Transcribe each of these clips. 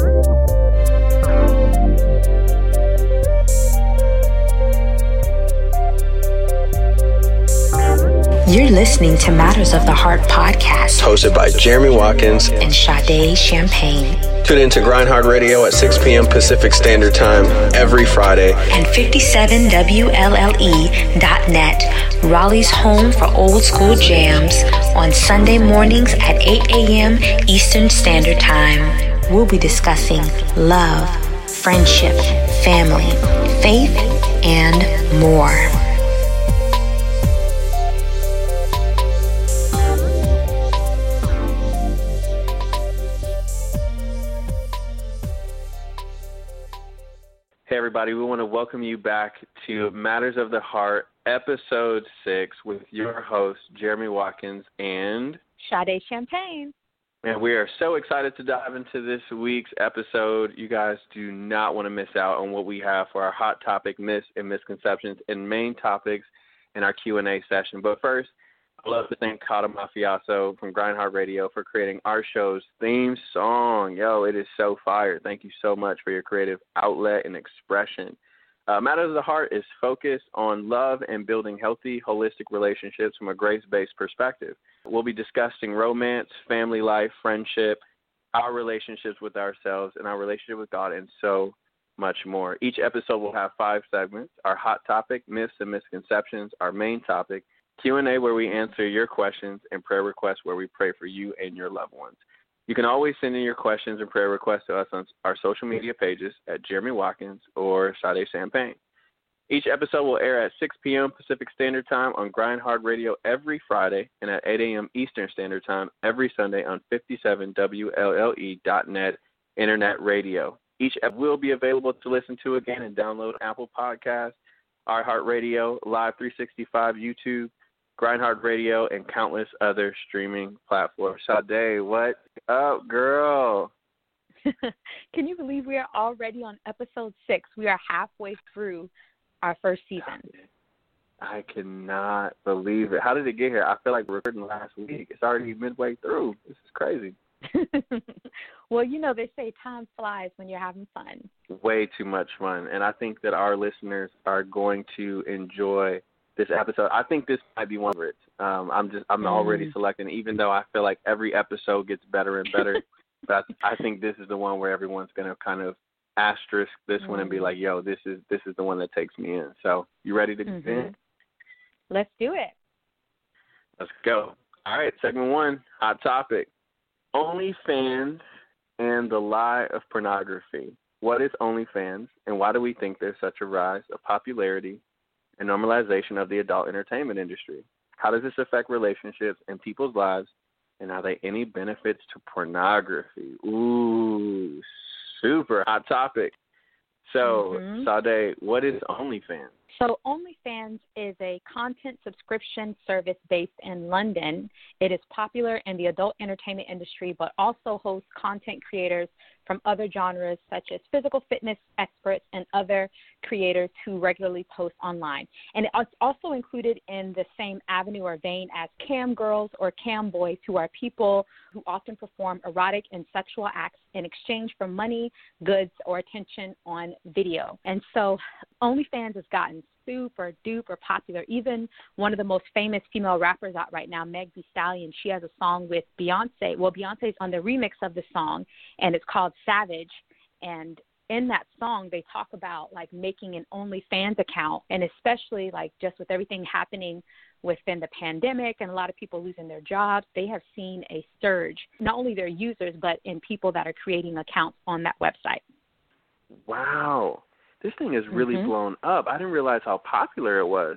You're listening to Matters of the Heart podcast, hosted by Jeremy Watkins and Sade Champagne. Tune in to Grind Hard Radio at 6 p.m. Pacific Standard Time every Friday. And 57WLLE.net, Raleigh's home for old school jams, on Sunday mornings at 8 a.m. Eastern Standard Time. We'll be discussing love, friendship, family, faith, and more. Hey everybody, we want to welcome you back to Matters of the Heart, episode 6, with your host, Jeremy Watkins and Sade Champagne. And we are so excited to dive into this week's episode. You guys do not want to miss out on what we have for our hot topic, myths and misconceptions, and main topics in our Q&A session. But first, I'd love to thank Kata Mafioso from Grind Hard Radio for creating our show's theme song. Yo, it is so fire. Thank you so much for your creative outlet and expression. Matters of the Heart is focused on love and building healthy, holistic relationships from a grace-based perspective. We'll be discussing romance, family life, friendship, our relationships with ourselves, and our relationship with God, and so much more. Each episode will have 5 segments: our hot topic, myths and misconceptions, our main topic, Q&A where we answer your questions, and prayer requests where we pray for you and your loved ones. You can always send in your questions and prayer requests to us on our social media pages at Jeremy Watkins or Sade Champagne. Each episode will air at 6 p.m. Pacific Standard Time on Grind Hard Radio every Friday and at 8 a.m. Eastern Standard Time every Sunday on 57WLLE.net Internet Radio. Each episode will be available to listen to again and download Apple Podcasts, iHeartRadio, Live 365, YouTube, Grind Hard Radio, and countless other streaming platforms. Sade, what up, girl? Can you believe we are already on episode 6? We are halfway through our first season. I cannot believe it. How did it get here? I feel like we're recording last week. It's already midway through. This is crazy. Well, you know, they say time flies when you're having fun. Way too much fun. And I think that our listeners are going to enjoy this episode. I think this might be one of it. I'm already selecting, even though I feel like every episode gets better and better. But I think this is the one where everyone's going to kind of asterisk this one and be like, yo, this is the one that takes me in. So you ready to get in? Let's do it. Let's go. All right, segment 1, hot topic. OnlyFans and the lie of pornography. What is OnlyFans, and why do we think there's such a rise of popularity and normalization of the adult entertainment industry? How does this affect relationships and people's lives, and are there any benefits to pornography? Ooh, super hot topic. So, Sade, what is OnlyFans? So OnlyFans is a content subscription service based in London. It is popular in the adult entertainment industry, but also hosts content creators from other genres such as physical fitness experts and other creators who regularly post online. And it's also included in the same avenue or vein as cam girls or cam boys, who are people who often perform erotic and sexual acts in exchange for money, goods, or attention on video. And so OnlyFans has gotten super duper popular. Even one of the most famous female rappers out right now, Meg Thee Stallion, she has a song with Beyonce. Well, Beyonce's on the remix of the song, and it's called Savage. And in that song, they talk about like making an OnlyFans account, and especially like just with everything happening within the pandemic and a lot of people losing their jobs, they have seen a surge, not only their users, but in people that are creating accounts on that website. Wow. This thing is really blown up. I didn't realize how popular it was.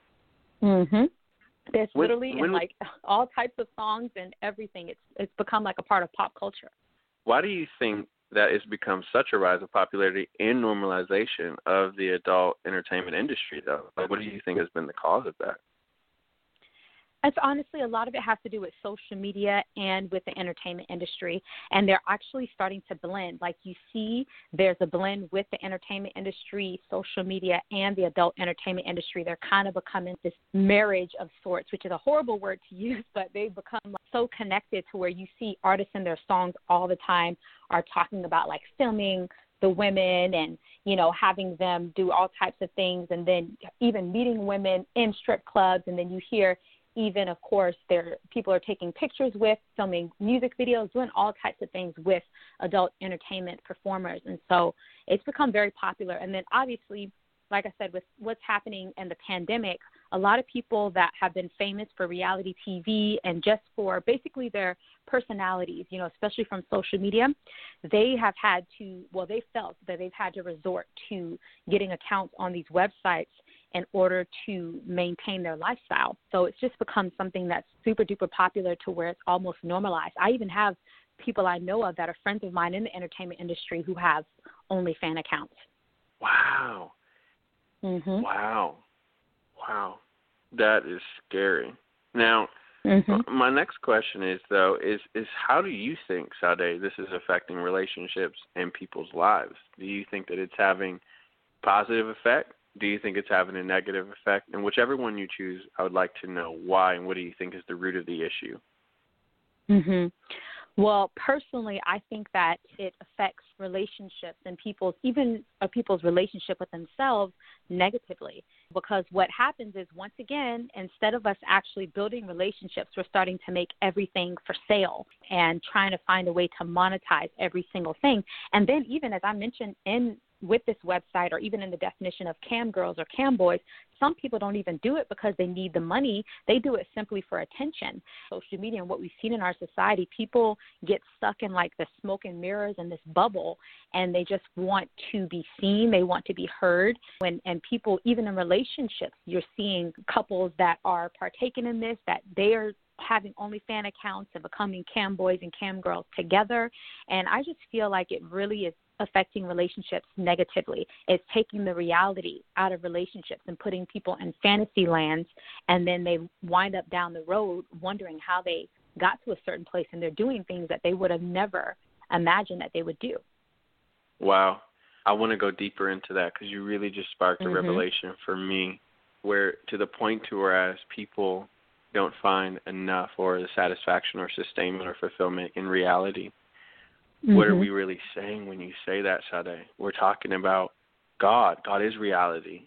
There's literally in like all types of songs and everything. It's become like a part of pop culture. Why do you think that it's become such a rise of popularity and normalization of the adult entertainment industry, though? Like, what do you think has been the cause of that? It's honestly, a lot of it has to do with social media and with the entertainment industry, and they're actually starting to blend. Like you see, there's a blend with the entertainment industry, social media, and the adult entertainment industry. They're kind of becoming this marriage of sorts, which is a horrible word to use, but they've become so connected to where you see artists in their songs all the time are talking about like filming the women and, you know, having them do all types of things, and then even meeting women in strip clubs, and then you hear even, of course, people are taking pictures with, filming music videos, doing all types of things with adult entertainment performers. And so it's become very popular. And then obviously, like I said, with what's happening in the pandemic, a lot of people that have been famous for reality TV and just for basically their personalities, you know, especially from social media, they have had to, well, they felt that they've had to resort to getting accounts on these websites in order to maintain their lifestyle. So it's just become something that's super duper popular to where it's almost normalized. I even have people I know of that are friends of mine in the entertainment industry who have OnlyFans accounts. Wow. Mm-hmm. Wow. That is scary. Now, my next question is, though, is how do you think, Sade, this is affecting relationships and people's lives? Do you think that it's having positive effect? Do you think it's having a negative effect? And whichever one you choose, I would like to know why and what do you think is the root of the issue? Well, personally, I think that it affects relationships and people's relationship with themselves negatively, because what happens is, once again, instead of us actually building relationships, we're starting to make everything for sale and trying to find a way to monetize every single thing. And then even, as I mentioned with this website, or even in the definition of cam girls or cam boys, some people don't even do it because they need the money. They do it simply for attention. Social media and what we've seen in our society, people get stuck in like the smoke and mirrors and this bubble, and they just want to be seen. They want to be heard. And people, even in relationships, you're seeing couples that are partaking in this, that they are having OnlyFans accounts and becoming cam boys and cam girls together. And I just feel like it really is affecting relationships negatively. It's taking the reality out of relationships and putting people in fantasy lands, and then they wind up down the road wondering how they got to a certain place, and they're doing things that they would have never imagined that they would do. Wow. I want to go deeper into that, because you really just sparked a revelation for me, where to the point to whereas people don't find enough or the satisfaction or sustainment or fulfillment in reality. What are we really saying when you say that, Sade? We're talking about God. God is reality.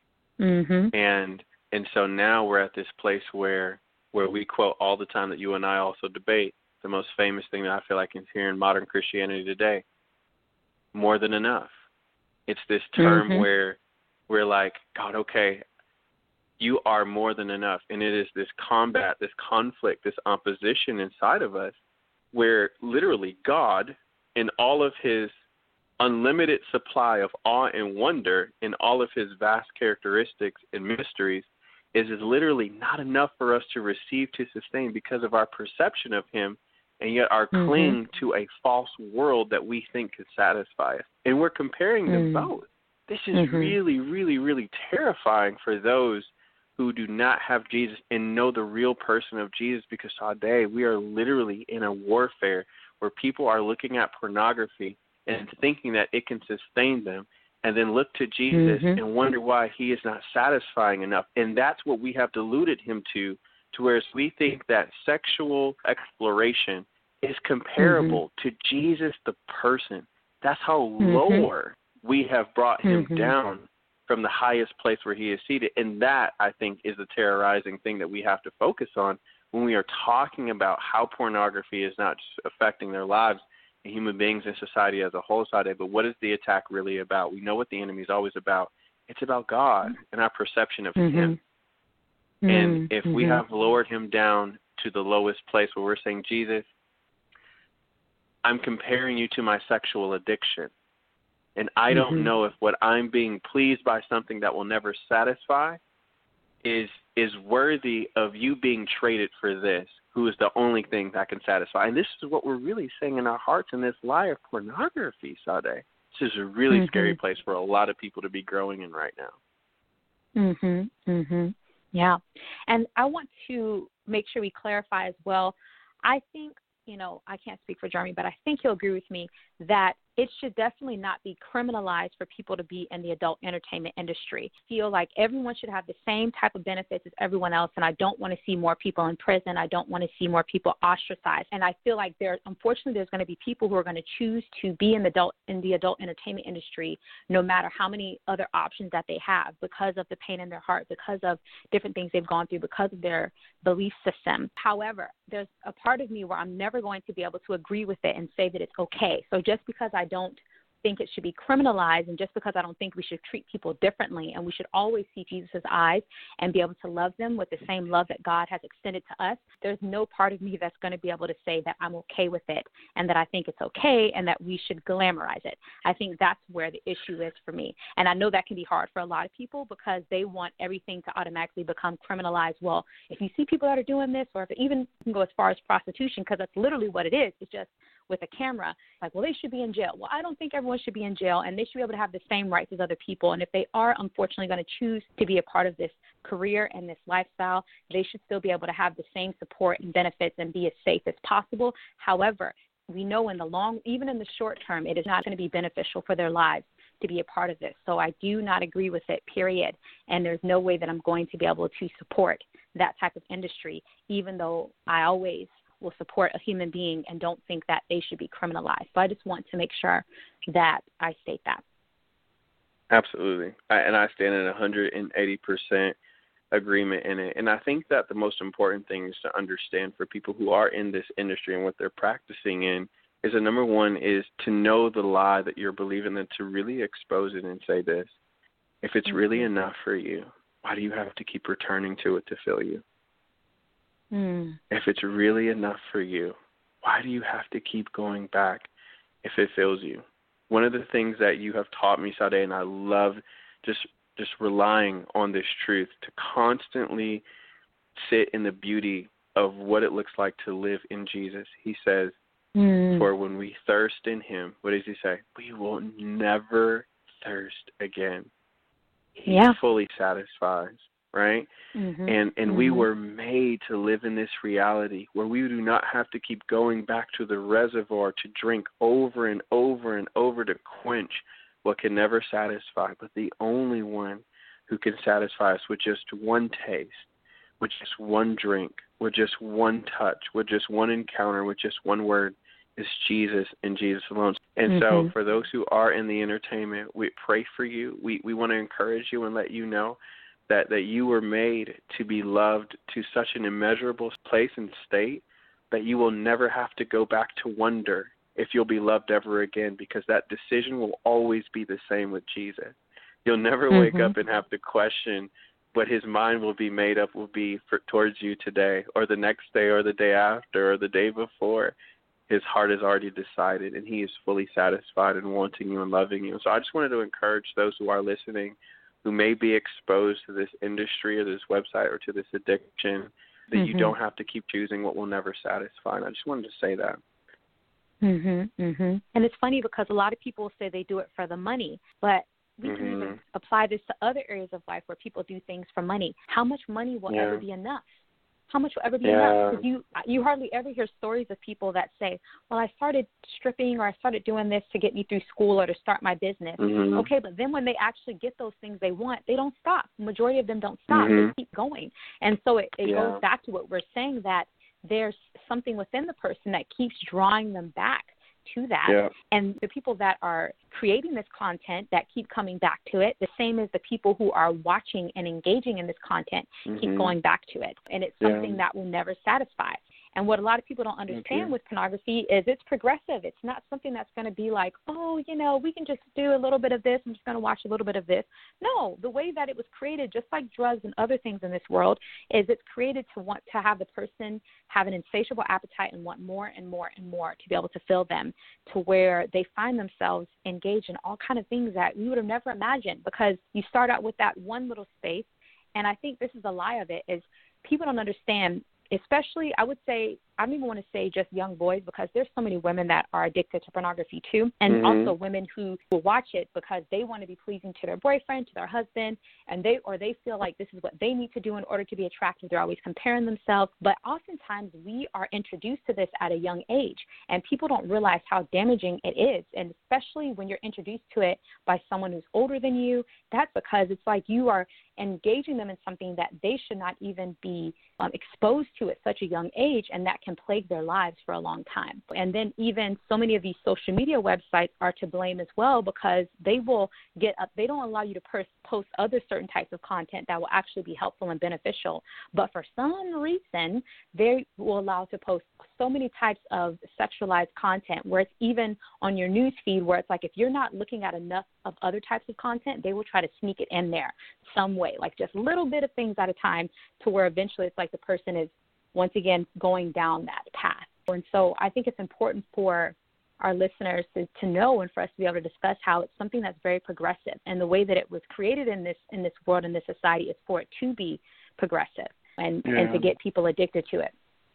And so now we're at this place where we quote all the time, that you and I also debate, the most famous thing that I feel like is here in modern Christianity today: more than enough. It's this term where we're like, God, okay, you are more than enough. And it is this combat, this conflict, this opposition inside of us, where literally God, in all of his unlimited supply of awe and wonder, in all of his vast characteristics and mysteries, is literally not enough for us to receive, to sustain, because of our perception of him, and yet our cling to a false world that we think could satisfy us. And we're comparing them both. This is really, really, really terrifying for those who do not have Jesus and know the real person of Jesus, because today we are literally in a warfare where people are looking at pornography and thinking that it can sustain them, and then look to Jesus and wonder why he is not satisfying enough. And that's what we have deluded him to whereas we think that sexual exploration is comparable to Jesus the person. That's how lower we have brought him down from the highest place where he is seated. And that, I think, is the terrorizing thing that we have to focus on when we are talking about how pornography is not just affecting their lives and human beings and society as a whole, Sade, but what is the attack really about? We know what the enemy is always about. It's about God and our perception of him. And if we have lowered him down to the lowest place where we're saying, Jesus, I'm comparing you to my sexual addiction, and I don't know if what I'm being pleased by something that will never satisfy is worthy of you being traded for this, who is the only thing that can satisfy. And this is what we're really saying in our hearts in this lie of pornography, Sade. This is a really scary place for a lot of people to be growing in right now. Yeah. And I want to make sure we clarify as well. I think, I can't speak for Jeremy, but I think he'll agree with me that it should definitely not be criminalized for people to be in the adult entertainment industry. I feel like everyone should have the same type of benefits as everyone else, and I don't want to see more people in prison. I don't want to see more people ostracized. And I feel like unfortunately, there's going to be people who are going to choose to be in the adult entertainment industry no matter how many other options that they have because of the pain in their heart, because of different things they've gone through, because of their belief system. However, there's a part of me where I'm never going to be able to agree with it and say that it's okay. So just because I don't think it should be criminalized, and just because I don't think we should treat people differently, and we should always see Jesus' eyes and be able to love them with the same love that God has extended to us, there's no part of me that's going to be able to say that I'm okay with it and that I think it's okay and that we should glamorize it. I think that's where the issue is for me. And I know that can be hard for a lot of people because they want everything to automatically become criminalized. Well, if you see people that are doing this, or if it even can go as far as prostitution, because that's literally what it is, it's just with a camera, like, well, they should be in jail. Well, I don't think everyone should be in jail, and they should be able to have the same rights as other people. And if they are unfortunately going to choose to be a part of this career and this lifestyle, they should still be able to have the same support and benefits and be as safe as possible. However, we know even in the short term, it is not going to be beneficial for their lives to be a part of this. So I do not agree with it, period. And there's no way that I'm going to be able to support that type of industry, even though I always will support a human being and don't think that they should be criminalized. So I just want to make sure that I state that. Absolutely. I stand in 180% agreement in it. And I think that the most important thing is to understand for people who are in this industry and what they're practicing in is that number one is to know the lie that you're believing and to really expose it and say this: if it's really enough for you, why do you have to keep returning to it to fill you? If it's really enough for you, why do you have to keep going back if it fills you? One of the things that you have taught me, Sade, and I love just relying on this truth, to constantly sit in the beauty of what it looks like to live in Jesus. He says, for when we thirst in him, what does he say? We will never thirst again. He fully satisfies. Right? And we were made to live in this reality where we do not have to keep going back to the reservoir to drink over and over and over to quench what can never satisfy, but the only one who can satisfy us with just one taste, with just one drink, with just one touch, with just one encounter, with just one word, is Jesus and Jesus alone. And so for those who are in the entertainment, we pray for you. We want to encourage you and let you know that you were made to be loved to such an immeasurable place and state that you will never have to go back to wonder if you'll be loved ever again, because that decision will always be the same with Jesus. You'll never wake up and have to question what his mind will be made up will be towards you today or the next day or the day after or the day before. His heart is already decided, and he is fully satisfied and wanting you and loving you. So I just wanted to encourage those who are listening who may be exposed to this industry or this website or to this addiction, that you don't have to keep choosing what will never satisfy. And I just wanted to say that. And it's funny because a lot of people say they do it for the money, but we can even apply this to other areas of life where people do things for money. How much money will ever be enough? How much will ever be enough? Because you hardly ever hear stories of people that say, well, I started stripping or I started doing this to get me through school or to start my business. Okay, but then when they actually get those things they want, they don't stop. The majority of them don't stop. They keep going. And so it goes back to what we're saying, that there's something within the person that keeps drawing them back to that. And the people that are creating this content that keep coming back to it, the same as the people who are watching and engaging in this content keep going back to it. And it's something that will never satisfy. And what a lot of people don't understand with pornography is it's progressive. It's not something that's going to be like, oh, we can just do a little bit of this. I'm just going to watch a little bit of this. No, the way that it was created, just like drugs and other things in this world, is it's created to want to have the person have an insatiable appetite and want more and more and more to be able to fill them, to where they find themselves engaged in all kind of things that we would have never imagined, because you start out with that one little space. And I think this is the lie of it, is people don't understand. Especially, I would say, I don't even want to say just young boys, because there's so many women that are addicted to pornography too, and also women who will watch it because they want to be pleasing to their boyfriend, to their husband, and they feel like this is what they need to do in order to be attractive. They're always comparing themselves, but oftentimes we are introduced to this at a young age, and people don't realize how damaging it is, and especially when you're introduced to it by someone who's older than you. That's because it's like you are engaging them in something that they should not even be exposed to at such a young age, and that can plague their lives for a long time. And then even so many of these social media websites are to blame as well, because they will they don't allow you to post other certain types of content that will actually be helpful and beneficial. But for some reason, they will allow to post so many types of sexualized content, where it's even on your news feed, where it's like if you're not looking at enough of other types of content, they will try to sneak it in there some way, like just a little bit of things at a time, to where eventually it's like the person is once again going down that path. And so I think it's important for our listeners to know, and for us to be able to discuss how it's something that's very progressive, and the way that it was created in this world, in this society, is for it to be progressive and to get people addicted to it.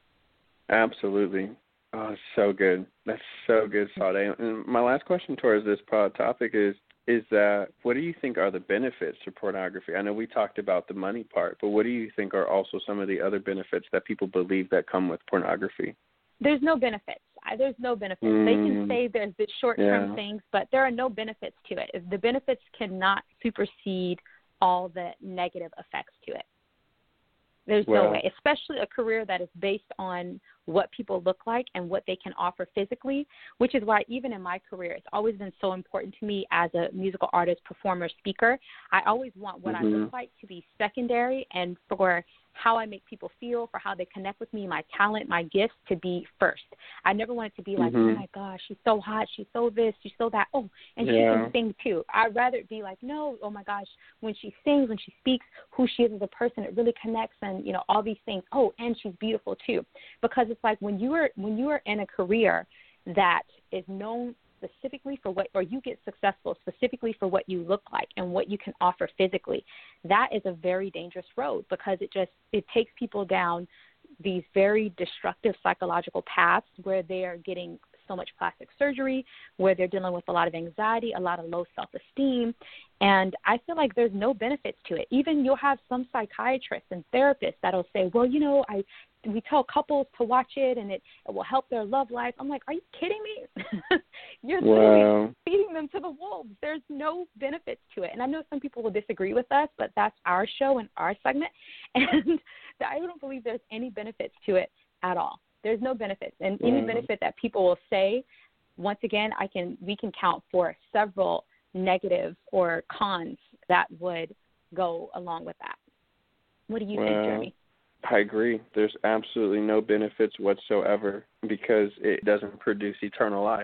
Absolutely. Oh, so good. That's so good, Sade. And my last question towards this topic is that what do you think are the benefits to pornography? I know we talked about the money part, but what do you think are also some of the other benefits that people believe that come with pornography? There's no benefits. There's no benefits. They can say there's the short-term things, but there are no benefits to it. The benefits cannot supersede all the negative effects to it. There's no way, especially a career that is based on what people look like and what they can offer physically, which is why even in my career, it's always been so important to me as a musical artist, performer, speaker. I always want what I look like to be secondary, and for how I make people feel, for how they connect with me, my talent, my gifts, to be first. I never want it to be like, oh, my gosh, she's so hot, she's so this, she's so that, oh, and she can sing too. I'd rather it be like, no, oh, my gosh, when she sings, when she speaks, who she is as a person, it really connects, and, you know, all these things. Oh, and she's beautiful too. Because it's like when you are in a career that is known specifically for what, or you get successful specifically for what you look like and what you can offer physically, that is a very dangerous road, because it takes people down these very destructive psychological paths where they are getting so much plastic surgery, where they're dealing with a lot of anxiety, a lot of low self-esteem. And I feel like there's no benefits to it. Even you'll have some psychiatrists and therapists that'll say, well, you know, we tell couples to watch it and it will help their love life. I'm like, are you kidding me? You're literally feeding them to the wolves. There's no benefits to it. And I know some people will disagree with us, but that's our show and our segment. And I don't believe there's any benefits to it at all. There's no benefits. And any benefit that people will say, once again, we can count for several negative or cons that would go along with that. What do you think, Jeremy? I agree. There's absolutely no benefits whatsoever, because it doesn't produce eternal life.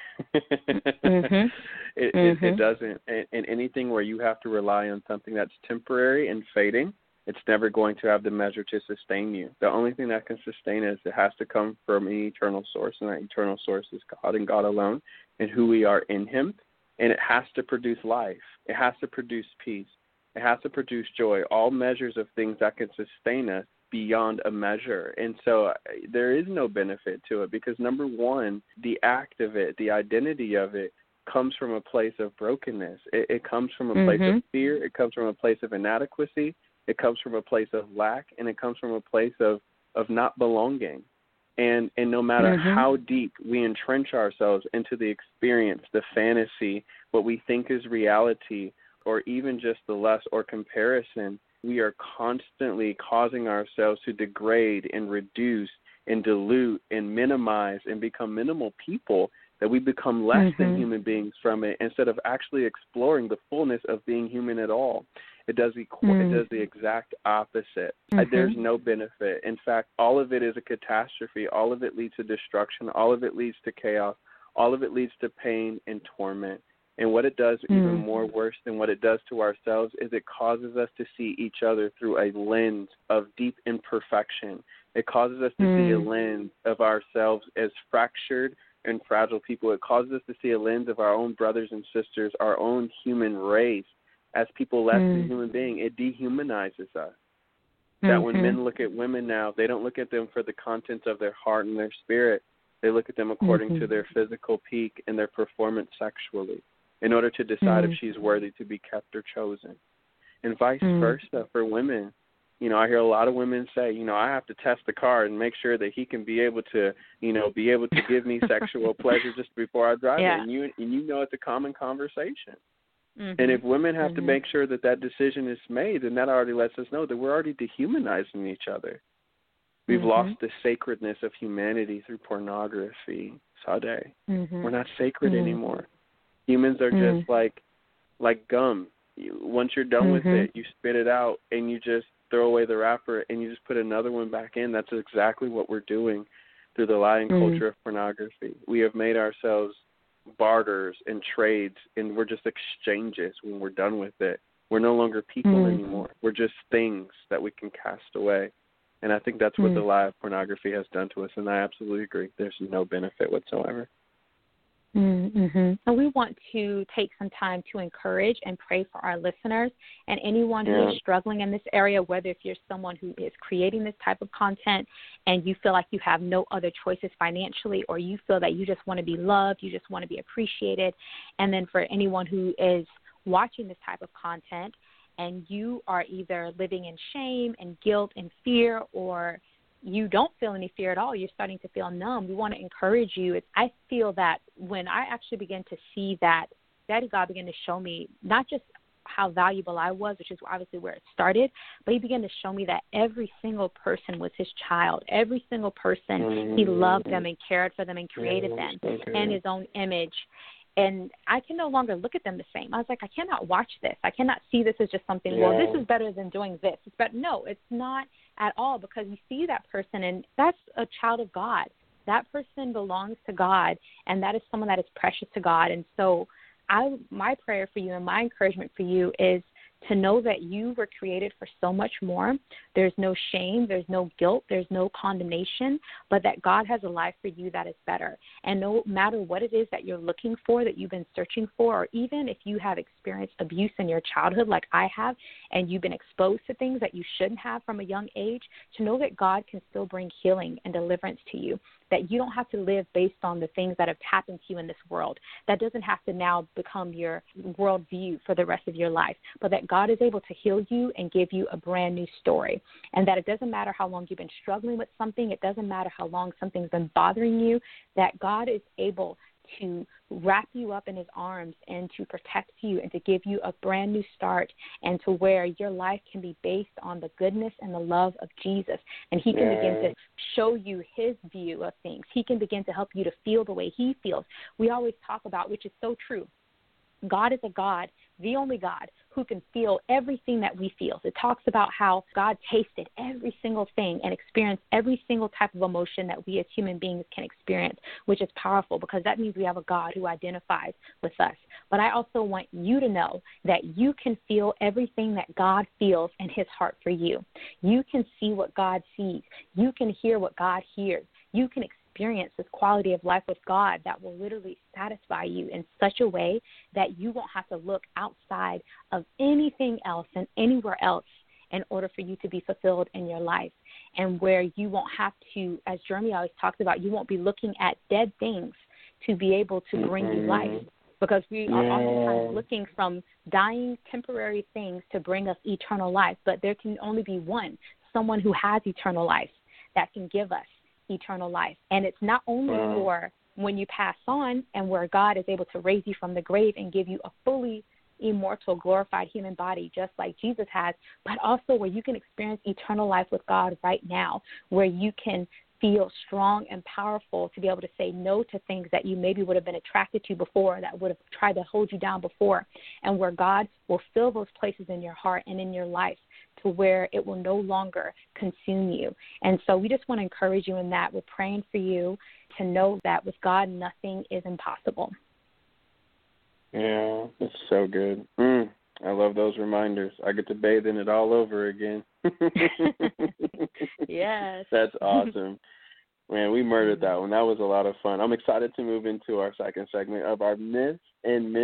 It doesn't. And anything where you have to rely on something that's temporary and fading, it's never going to have the measure to sustain you. The only thing that can sustain us, it has to come from an eternal source, and that eternal source is God and God alone, and who we are in Him. And it has to produce life. It has to produce peace. It has to produce joy, all measures of things that can sustain us beyond a measure. And so there is no benefit to it, because, number one, the act of it, the identity of it, comes from a place of brokenness. It comes from a place of fear. It comes from a place of inadequacy. It comes from a place of lack, and it comes from a place of not belonging. And no matter how deep we entrench ourselves into the experience, the fantasy, what we think is reality, or even just the lust or comparison, we are constantly causing ourselves to degrade and reduce and dilute and minimize and become minimal people, that we become less than human beings from it, instead of actually exploring the fullness of being human at all. It does the exact opposite. There's no benefit. In fact, all of it is a catastrophe. All of it leads to destruction. All of it leads to chaos. All of it leads to pain and torment. And what it does, even more worse than what it does to ourselves, is it causes us to see each other through a lens of deep imperfection. It causes us to see a lens of ourselves as fractured and fragile people. It causes us to see a lens of our own brothers and sisters, our own human race, as people less than human being. It dehumanizes us. that when men look at women now, they don't look at them for the contents of their heart and their spirit. They look at them according to their physical peak and their performance sexually in order to decide if she's worthy to be kept or chosen. And vice versa for women. You know, I hear a lot of women say, you know, I have to test the car and make sure that he can be able to, you know, give me sexual pleasure just before I drive it. And you know it's a common conversation. And if women have to make sure that that decision is made, then that already lets us know that we're already dehumanizing each other. We've lost the sacredness of humanity through pornography, Sade. We're not sacred anymore. Humans are just like gum. Once you're done with it, you spit it out and you just throw away the wrapper and you just put another one back in. That's exactly what we're doing through the lying culture of pornography. We have made ourselves barters and trades, and we're just exchanges when we're done with it. We're no longer people anymore. We're just things that we can cast away. And I think that's what the lie of pornography has done to us, and I absolutely agree. There's no benefit whatsoever. And we want to take some time to encourage and pray for our listeners and anyone who is struggling in this area, whether if you're someone who is creating this type of content and you feel like you have no other choices financially, or you feel that you just want to be loved, you just want to be appreciated. And then for anyone who is watching this type of content and you are either living in shame and guilt and fear, or you don't feel any fear at all, you're starting to feel numb, we want to encourage you. I feel that when I actually began to see that, Daddy God began to show me not just how valuable I was, which is obviously where it started, but he began to show me that every single person was his child. Every single person, he loved them and cared for them and created them in his own image. And I can no longer look at them the same. I was like, I cannot watch this. I cannot see this as just something, well, this is better than doing this. It's better. No, it's not at all, because you see that person, and that's a child of God. That person belongs to God, and that is someone that is precious to God. And so my prayer for you and my encouragement for you is to know that you were created for so much more. There's no shame, there's no guilt, there's no condemnation, but that God has a life for you that is better. And no matter what it is that you're looking for, that you've been searching for, or even if you have experienced abuse in your childhood like I have, and you've been exposed to things that you shouldn't have from a young age, to know that God can still bring healing and deliverance to you, that you don't have to live based on the things that have happened to you in this world. That doesn't have to now become your worldview for the rest of your life, but that God is able to heal you and give you a brand new story. And that it doesn't matter how long you've been struggling with something, it doesn't matter how long something's been bothering you, that God is able to wrap you up in his arms and to protect you and to give you a brand new start, and to where your life can be based on the goodness and the love of Jesus. And he can begin to show you his view of things. He can begin to help you to feel the way he feels. We always talk about, which is so true, God is a God, the only God, who can feel everything that we feel. It talks about how God tasted every single thing and experienced every single type of emotion that we as human beings can experience, which is powerful, because that means we have a God who identifies with us. But I also want you to know that you can feel everything that God feels in his heart for you. You can see what God sees. You can hear what God hears. You can experience this quality of life with God that will literally satisfy you in such a way that you won't have to look outside of anything else and anywhere else in order for you to be fulfilled in your life, and where you won't have to, as Jeremy always talks about, you won't be looking at dead things to be able to bring you life, because we are oftentimes looking from dying temporary things to bring us eternal life, but there can only be one, someone who has eternal life that can give us eternal life. And it's not only for when you pass on, and where God is able to raise you from the grave and give you a fully immortal, glorified human body just like Jesus has, but also where you can experience eternal life with God right now, where you can feel strong and powerful to be able to say no to things that you maybe would have been attracted to before, that would have tried to hold you down before, and where God will fill those places in your heart and in your life to where it will no longer consume you. And so we just want to encourage you in that. We're praying for you to know that with God, nothing is impossible. Yeah, it's so good. I love those reminders. I get to bathe in it all over again. Yes. That's awesome. Man, we murdered that one. That was a lot of fun. I'm excited to move into our second segment of our myths and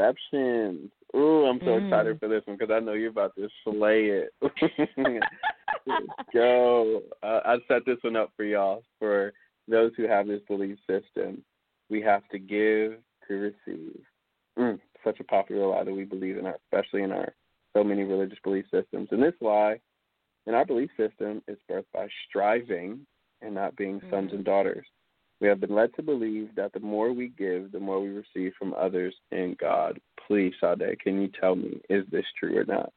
misconceptions. Ooh, I'm so excited for this one, because I know you're about to slay it. Go. I set this one up for y'all. For those who have this belief system, we have to give to receive. Such a popular lie that we believe in, especially in our so many religious belief systems. And this lie in our belief system is birthed by striving and not being sons and daughters. We have been led to believe that the more we give, the more we receive from others and God. Please, Sade, can you tell me, is this true or not?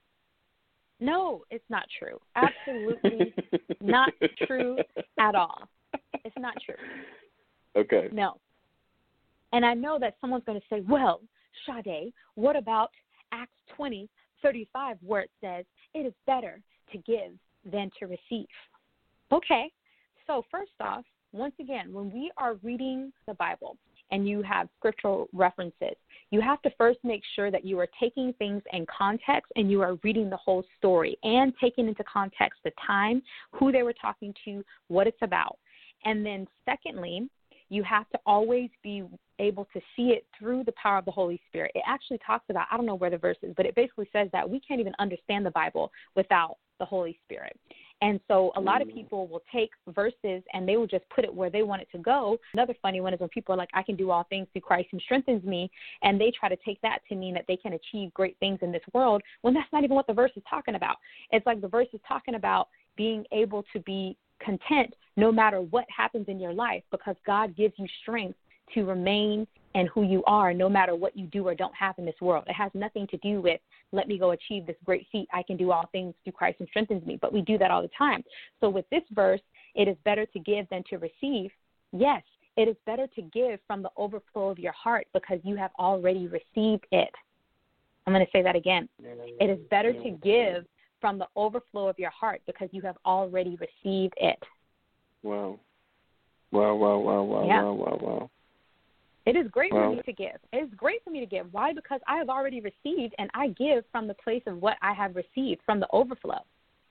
No, it's not true. Absolutely not true at all. It's not true. Okay. No. And I know that someone's going to say, well, Sade, what about Acts 20:35, where it says, it is better to give than to receive? Okay. So first off, once again, when we are reading the Bible and you have scriptural references, you have to first make sure that you are taking things in context and you are reading the whole story and taking into context the time, who they were talking to, what it's about. And then secondly, you have to always be able to see it through the power of the Holy Spirit. It actually talks about, I don't know where the verse is, but it basically says that we can't even understand the Bible without the Holy Spirit. And so a lot of people will take verses and they will just put it where they want it to go. Another funny one is when people are like, I can do all things through Christ who strengthens me, and they try to take that to mean that they can achieve great things in this world, when that's not even what the verse is talking about. It's like the verse is talking about being able to be content no matter what happens in your life, because God gives you strength to remain and who you are no matter what you do or don't have in this world. It has nothing to do with, let me go achieve this great feat. I can do all things through Christ who strengthens me. But we do that all the time. So with this verse, it is better to give than to receive. Yes, it is better to give from the overflow of your heart because you have already received it. I'm going to say that again. It is better to give from the overflow of your heart because you have already received it. Wow. Wow. It is great for me to give. It is great for me to give. Why? Because I have already received, and I give from the place of what I have received, from the overflow.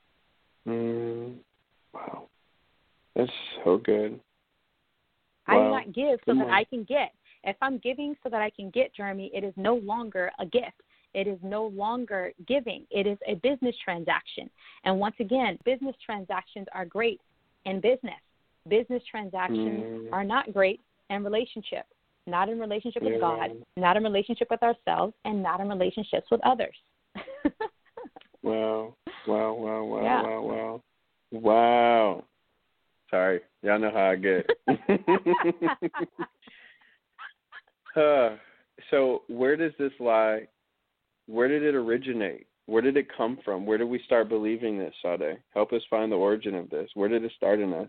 Wow. That's so good. I do not give so that I can get. If I'm giving so that I can get, Jeremy, it is no longer a gift. It is no longer giving. It is a business transaction. And once again, business transactions are great in business. Business transactions are not great in relationships. Not in relationship with God, not in relationship with ourselves, and not in relationships with others. Wow. Sorry. Y'all know how I get. So where does this lie, where did it originate? Where did it come from? Where did we start believing this, Sade? Help us find the origin of this. Where did it start in us?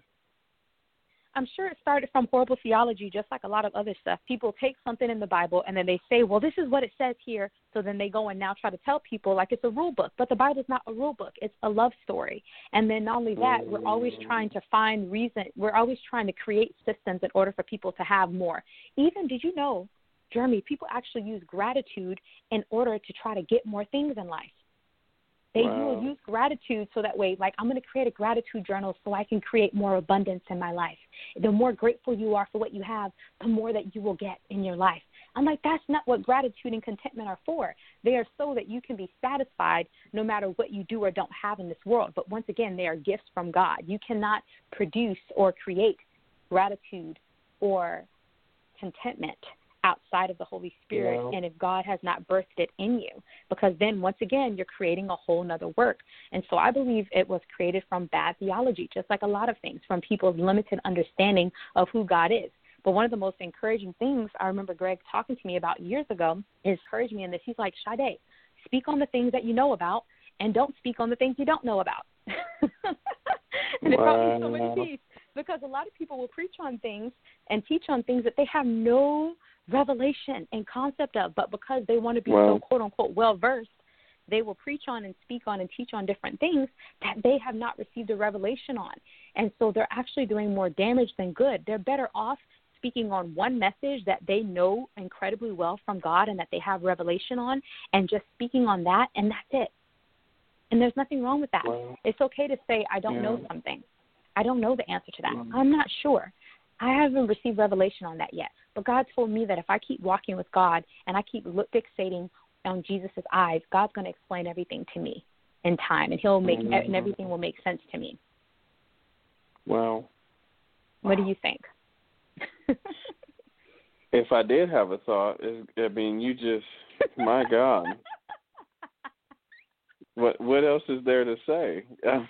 I'm sure it started from horrible theology, just like a lot of other stuff. People take something in the Bible and then they say, well, this is what it says here. So then they go and now try to tell people like it's a rule book. But the Bible's not a rule book. It's a love story. And then not only that, we're always trying to find reason. We're always trying to create systems in order for people to have more. Even, did you know, Jeremy, people actually use gratitude in order to try to get more things in life. They will use gratitude so that way, like, I'm going to create a gratitude journal so I can create more abundance in my life. The more grateful you are for what you have, the more that you will get in your life. I'm like, that's not what gratitude and contentment are for. They are so that you can be satisfied no matter what you do or don't have in this world. But once again, they are gifts from God. You cannot produce or create gratitude or contentment outside of the Holy Spirit, and if God has not birthed it in you, because then once again you're creating a whole nother work. And so I believe it was created from bad theology, just like a lot of things, from people's limited understanding of who God is. But one of the most encouraging things I remember Greg talking to me about years ago is encouraged me in this. He's like, Sade, speak on the things that you know about and don't speak on the things you don't know about. And it brought me so much peace, because a lot of people will preach on things and teach on things that they have no revelation and concept of, but because they want to be so quote-unquote well-versed, they will preach on and speak on and teach on different things that they have not received a revelation on. And so they're actually doing more damage than good. They're better off speaking on one message that they know incredibly well from God and that they have revelation on, and just speaking on that, and that's it. And there's nothing wrong with that. It's okay to say, I don't know something. I don't know the answer to that. I'm not sure. I haven't received revelation on that yet. But God told me that if I keep walking with God and I keep fixating on Jesus' eyes, God's going to explain everything to me. in time, and he'll make and everything will make sense to me. Well, what do you think? If I did have a thought, I mean, you just, my God. What else is there to say?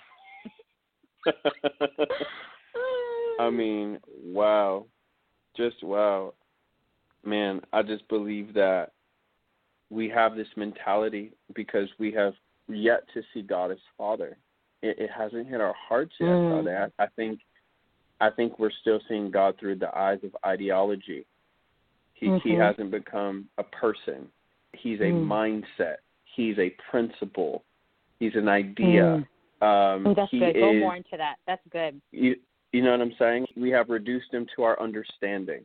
I mean, wow. Just wow. Man, I just believe that we have this mentality because we have yet to see God as Father. It hasn't hit our hearts yet, Father. I think we're still seeing God through the eyes of ideology. He hasn't become a person. He's a mindset. He's a principle. He's an idea. That's good. Go more into that. That's good. You know what I'm saying? We have reduced him to our understanding.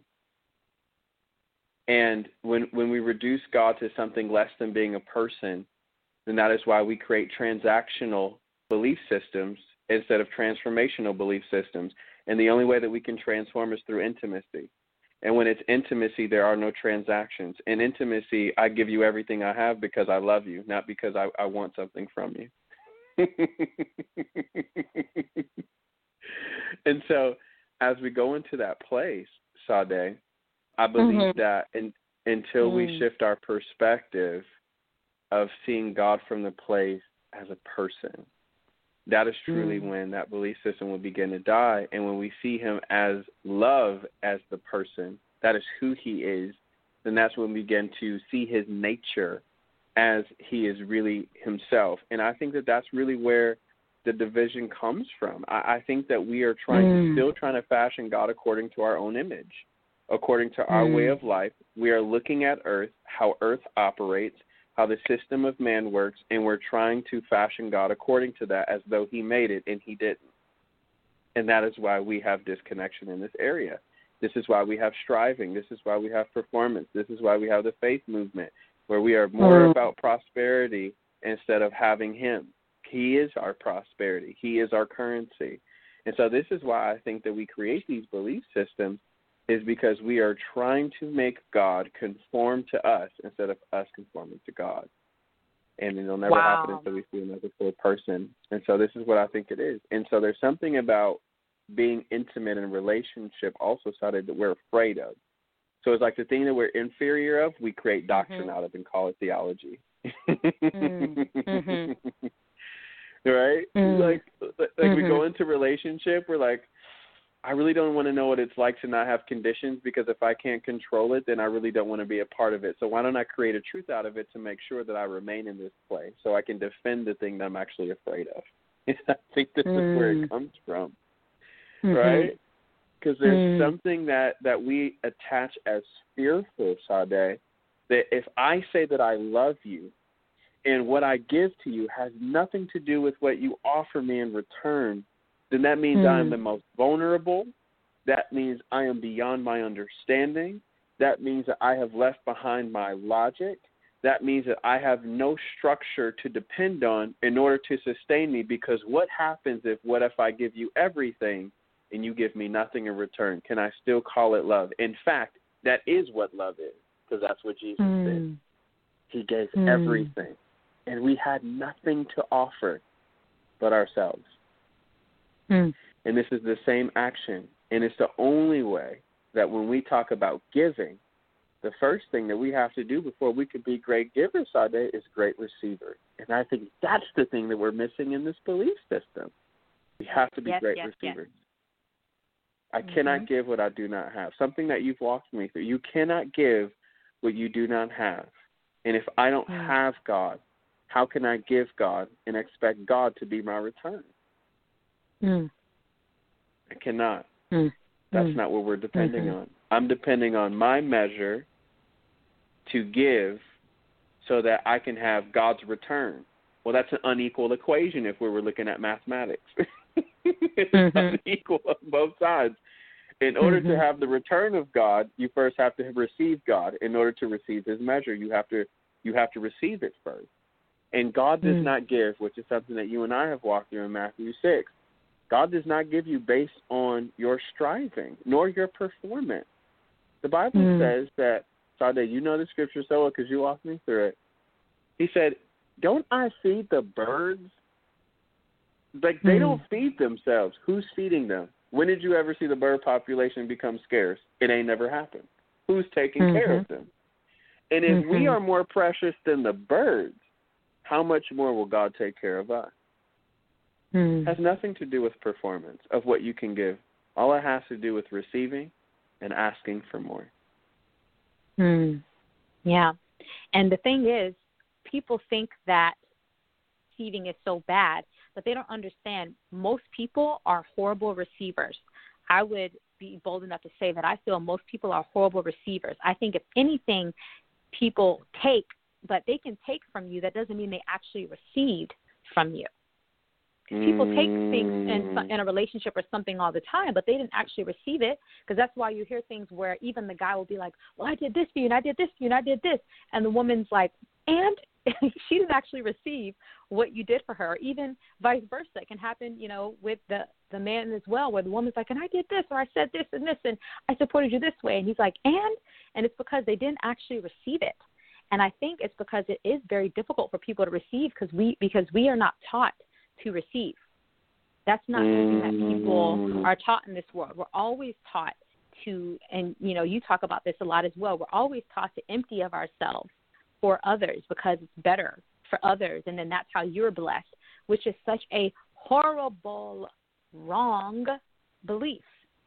And when we reduce God to something less than being a person, then that is why we create transactional belief systems instead of transformational belief systems. And the only way that we can transform is through intimacy. And when it's intimacy, there are no transactions. In intimacy, I give you everything I have because I love you, not because I want something from you. And so as we go into that place, Sade, I believe that until we shift our perspective of seeing God from the place as a person, that is truly when that belief system will begin to die. And when we see him as love as the person, that is who he is, then that's when we begin to see his nature as he is really himself. And I think that that's really where the division comes from. I think that we are still trying to fashion God according to our own image, according to our way of life. We are looking at earth, how earth operates, how the system of man works, and we're trying to fashion God according to that as though he made it, and he didn't. And that is why we have disconnection in this area. This is why we have striving. This is why we have performance. This is why we have the faith movement, where we are more about prosperity instead of having him. He is our prosperity. He is our currency. And so this is why I think that we create these belief systems, is because we are trying to make God conform to us instead of us conforming to God. And it'll never happen until we see him as a full person. And so this is what I think it is. And so there's something about being intimate in relationship also started that we're afraid of. So it's like the thing that we're inferior of, we create doctrine out of and call it theology. Right? Like we go into relationship, we're like, I really don't want to know what it's like to not have conditions, because if I can't control it, then I really don't want to be a part of it. So why don't I create a truth out of it to make sure that I remain in this place so I can defend the thing that I'm actually afraid of? I think this is where it comes from, right? Because there's something that we attach as fearful, Sade, that if I say that I love you and what I give to you has nothing to do with what you offer me in return, then that means I am the most vulnerable. That means I am beyond my understanding. That means that I have left behind my logic. That means that I have no structure to depend on in order to sustain me, because what happens if I give you everything and you give me nothing in return? Can I still call it love? In fact, that is what love is, because that's what Jesus did. He gave everything, and we had nothing to offer but ourselves. And this is the same action, and it's the only way that when we talk about giving, the first thing that we have to do before we could be great givers, Sade, is great receivers. And I think that's the thing that we're missing in this belief system. We have to be great receivers. I cannot give what I do not have. Something that you've walked me through. You cannot give what you do not have. And if I don't have God, how can I give God and expect God to be my return? I cannot. That's not what we're depending on. I'm depending on my measure to give so that I can have God's return. Well, that's an unequal equation if we were looking at mathematics. It's unequal on both sides. In order to have the return of God, you first have to receive God. In order to receive his measure, you have to receive it first. And God does not give, which is something that you and I have walked through in Matthew 6. God does not give you based on your striving, nor your performance. The Bible says that, Sade, you know the scripture so well because you walked me through it. He said, don't I feed the birds? Like, they don't feed themselves. Who's feeding them? When did you ever see the bird population become scarce? It ain't never happened. Who's taking care of them? And if we are more precious than the birds, how much more will God take care of us? It has nothing to do with performance of what you can give. All it has to do with receiving and asking for more. Yeah. And the thing is, people think that receiving is so bad, but they don't understand most people are horrible receivers. I would be bold enough to say that I feel most people are horrible receivers. I think if anything, people take, but they can take from you. That doesn't mean they actually received from you. People take things in a relationship or something all the time, but they didn't actually receive it, because that's why you hear things where even the guy will be like, well, I did this for you, and I did this for you, and I did this. And the woman's like, and she didn't actually receive what you did for her. Or even vice versa. It can happen, with the man as well, where the woman's like, and I did this, or I said this and this, and I supported you this way. And he's like, and it's because they didn't actually receive it. And I think it's because it is very difficult for people to receive because we are not taught to receive. That's not something that people are taught in this world. We're always taught to, and you talk about this a lot as well, we're always taught to empty of ourselves for others because it's better for others, and then that's how you're blessed, which is such a horrible, wrong belief.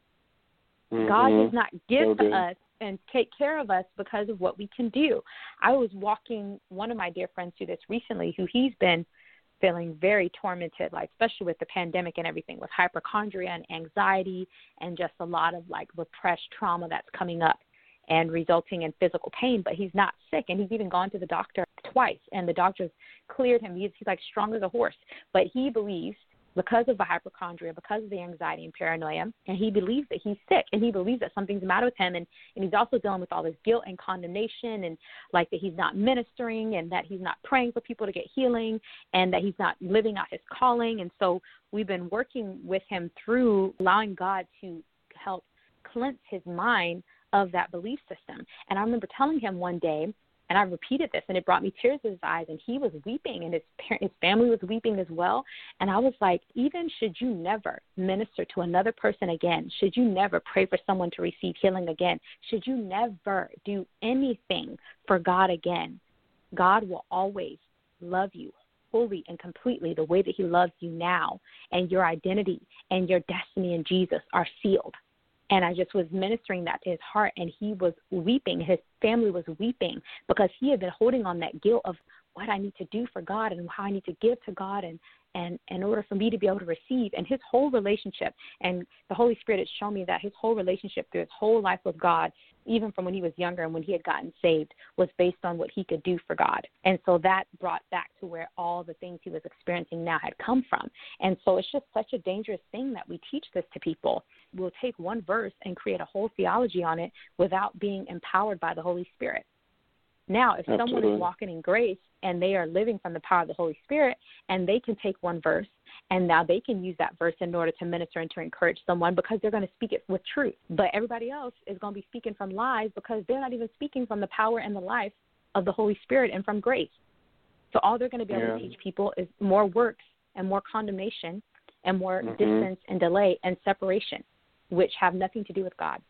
God does not give to us and take care of us because of what we can do. I was walking one of my dear friends through this recently, who he's been feeling very tormented, like especially with the pandemic and everything, with hypochondria and anxiety and just a lot of like repressed trauma that's coming up and resulting in physical pain. But he's not sick, and he's even gone to the doctor twice, and the doctors cleared him. He's like strong as a horse, but he believes, because of the hypochondria, because of the anxiety and paranoia, and he believes that he's sick, and he believes that something's the matter with him, and he's also dealing with all this guilt and condemnation, and like that he's not ministering, and that he's not praying for people to get healing, and that he's not living out his calling. And so we've been working with him through allowing God to help cleanse his mind of that belief system. And I remember telling him one day, and I repeated this, and it brought me tears to his eyes, and he was weeping, and his family was weeping as well. And I was like, even should you never minister to another person again, should you never pray for someone to receive healing again, should you never do anything for God again, God will always love you fully and completely the way that he loves you now, and your identity and your destiny in Jesus are sealed. And I just was ministering that to his heart, and he was weeping. His family was weeping because he had been holding on that guilt of what I need to do for God and how I need to give to God and in order for me to be able to receive. And his whole relationship, and the Holy Spirit has shown me that his whole relationship through his whole life with God, even from when he was younger and when he had gotten saved, was based on what he could do for God. And so that brought back to where all the things he was experiencing now had come from. And so it's just such a dangerous thing that we teach this to people. We'll take one verse and create a whole theology on it without being empowered by the Holy Spirit. Now, if someone is walking in grace and they are living from the power of the Holy Spirit, and they can take one verse and now they can use that verse in order to minister and to encourage someone because they're going to speak it with truth. But everybody else is going to be speaking from lies because they're not even speaking from the power and the life of the Holy Spirit and from grace. So all they're going to be able to teach people is more works and more condemnation and more distance and delay and separation, which have nothing to do with God.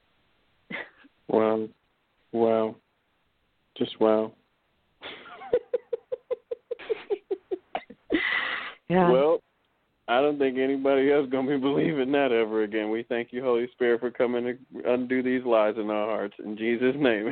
Wow. Just wow. Yeah. Well, I don't think anybody else is going to be believing that ever again. We thank you, Holy Spirit, for coming to undo these lies in our hearts. In Jesus' name.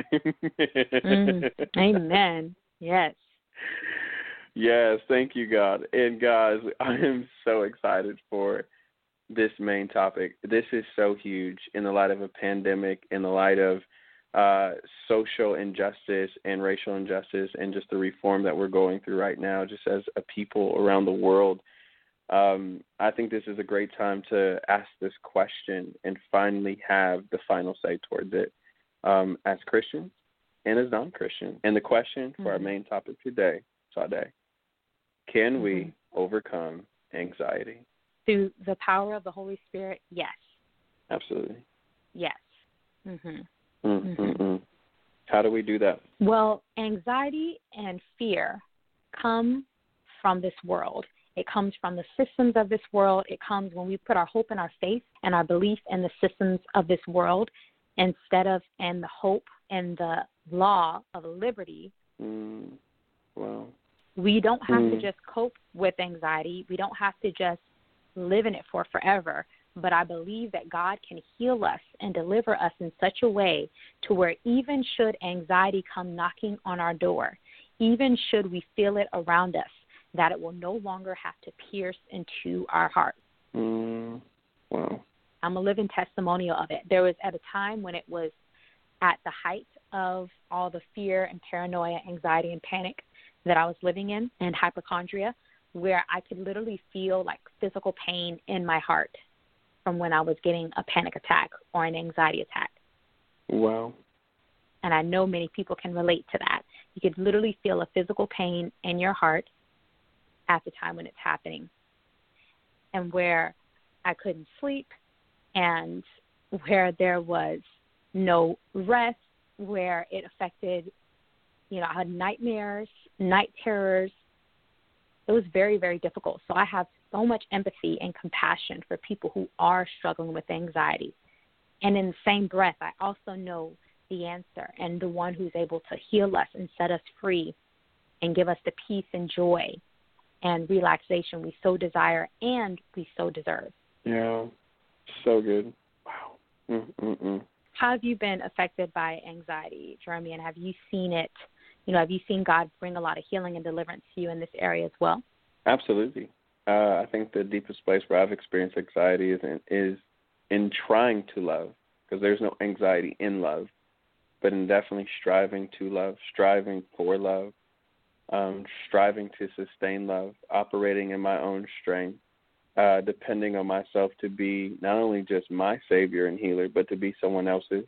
Amen. Yes. Yes, thank you, God. And, guys, I am so excited for this main topic. This is so huge in the light of a pandemic, in the light of social injustice and racial injustice, and just the reform that we're going through right now, just as a people around the world. I think this is a great time to ask this question and finally have the final say towards it, as Christians and as non-Christians. And the question for our main topic today, Sade, can we overcome anxiety? Through the power of the Holy Spirit, yes. Absolutely. Yes. How do we do that? Well, anxiety and fear come from this world. It comes from the systems of this world. It comes when we put our hope and our faith and our belief in the systems of this world instead of in the hope and the law of liberty. Wow. We don't have to just cope with anxiety. We don't have to just live in it for forever. But I believe that God can heal us and deliver us in such a way to where even should anxiety come knocking on our door, even should we feel it around us, that it will no longer have to pierce into our heart. Wow. I'm a living testimonial of it. There was at a time when it was at the height of all the fear and paranoia, anxiety and panic that I was living in, and hypochondria, where I could literally feel like physical pain in my heart from when I was getting a panic attack or an anxiety attack. Wow. And I know many people can relate to that. You could literally feel a physical pain in your heart at the time when it's happening, and where I couldn't sleep, and where there was no rest, where it affected, I had nightmares, night terrors. It was very, very difficult. So I have so much empathy and compassion for people who are struggling with anxiety. And in the same breath, I also know the answer and the one who's able to heal us and set us free and give us the peace and joy and relaxation we so desire and we so deserve. Yeah, so good. Wow. How have you been affected by anxiety, Jeremy, and have you seen it, have you seen God bring a lot of healing and deliverance to you in this area as well? Absolutely. I think the deepest place where I've experienced anxiety is in trying to love, because there's no anxiety in love, but in definitely striving to love, striving for love, striving to sustain love, operating in my own strength, depending on myself to be not only just my savior and healer, but to be someone else's.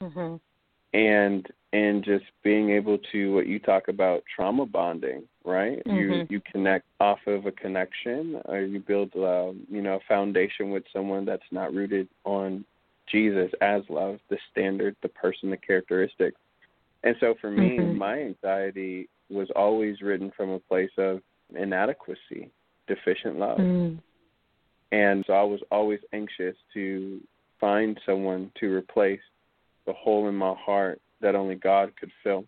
And just being able to, what you talk about, trauma bonding, right? You connect off of a connection, or you build a foundation with someone that's not rooted on Jesus as love, the standard, the person, the characteristics. And so for me, my anxiety was always written from a place of inadequacy, deficient love. And so I was always anxious to find someone to replace the hole in my heart that only God could fill.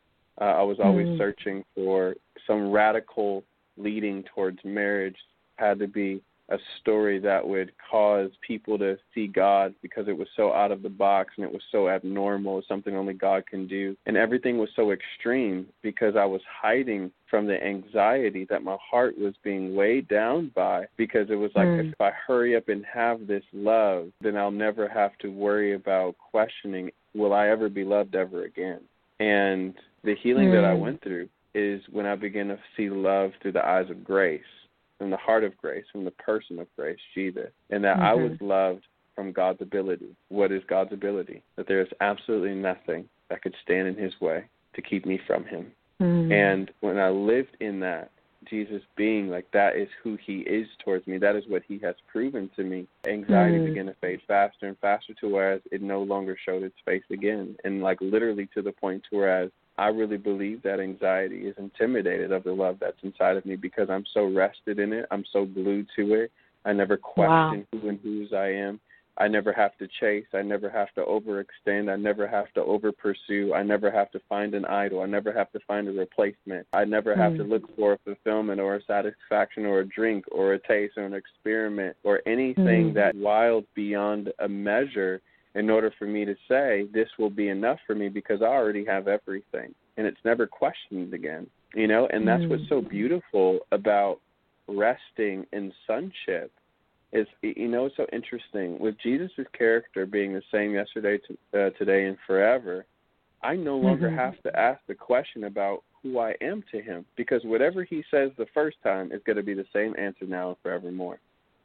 I was always searching for some radical leading towards marriage. Had to be a story that would cause people to see God, because it was so out of the box and it was so abnormal, something only God can do. And everything was so extreme because I was hiding from the anxiety that my heart was being weighed down by, because it was like, if I hurry up and have this love, then I'll never have to worry about questioning, will I ever be loved ever again? And the healing that I went through is when I began to see love through the eyes of grace, from the heart of grace, from the person of grace, Jesus, and that I was loved from God's ability. What is God's ability? That there is absolutely nothing that could stand in his way to keep me from him. And when I lived in that, Jesus being like, that is who he is towards me, that is what he has proven to me, anxiety began to fade faster and faster, to whereas it no longer showed its face again. And like literally to the point to whereas I really believe that anxiety is intimidated of the love that's inside of me, because I'm so rested in it. I'm so glued to it. I never question who and whose I am. I never have to chase. I never have to overextend. I never have to over-pursue. I never have to find an idol. I never have to find a replacement. I never have to look for a fulfillment or a satisfaction or a drink or a taste or an experiment or anything that's wild beyond a measure in order for me to say this will be enough for me, because I already have everything. And it's never questioned again, and that's what's so beautiful about resting in sonship. Is, it's so interesting. With Jesus' character being the same yesterday, today, and forever, I no longer have to ask the question about who I am to him, because whatever he says the first time is going to be the same answer now and forevermore.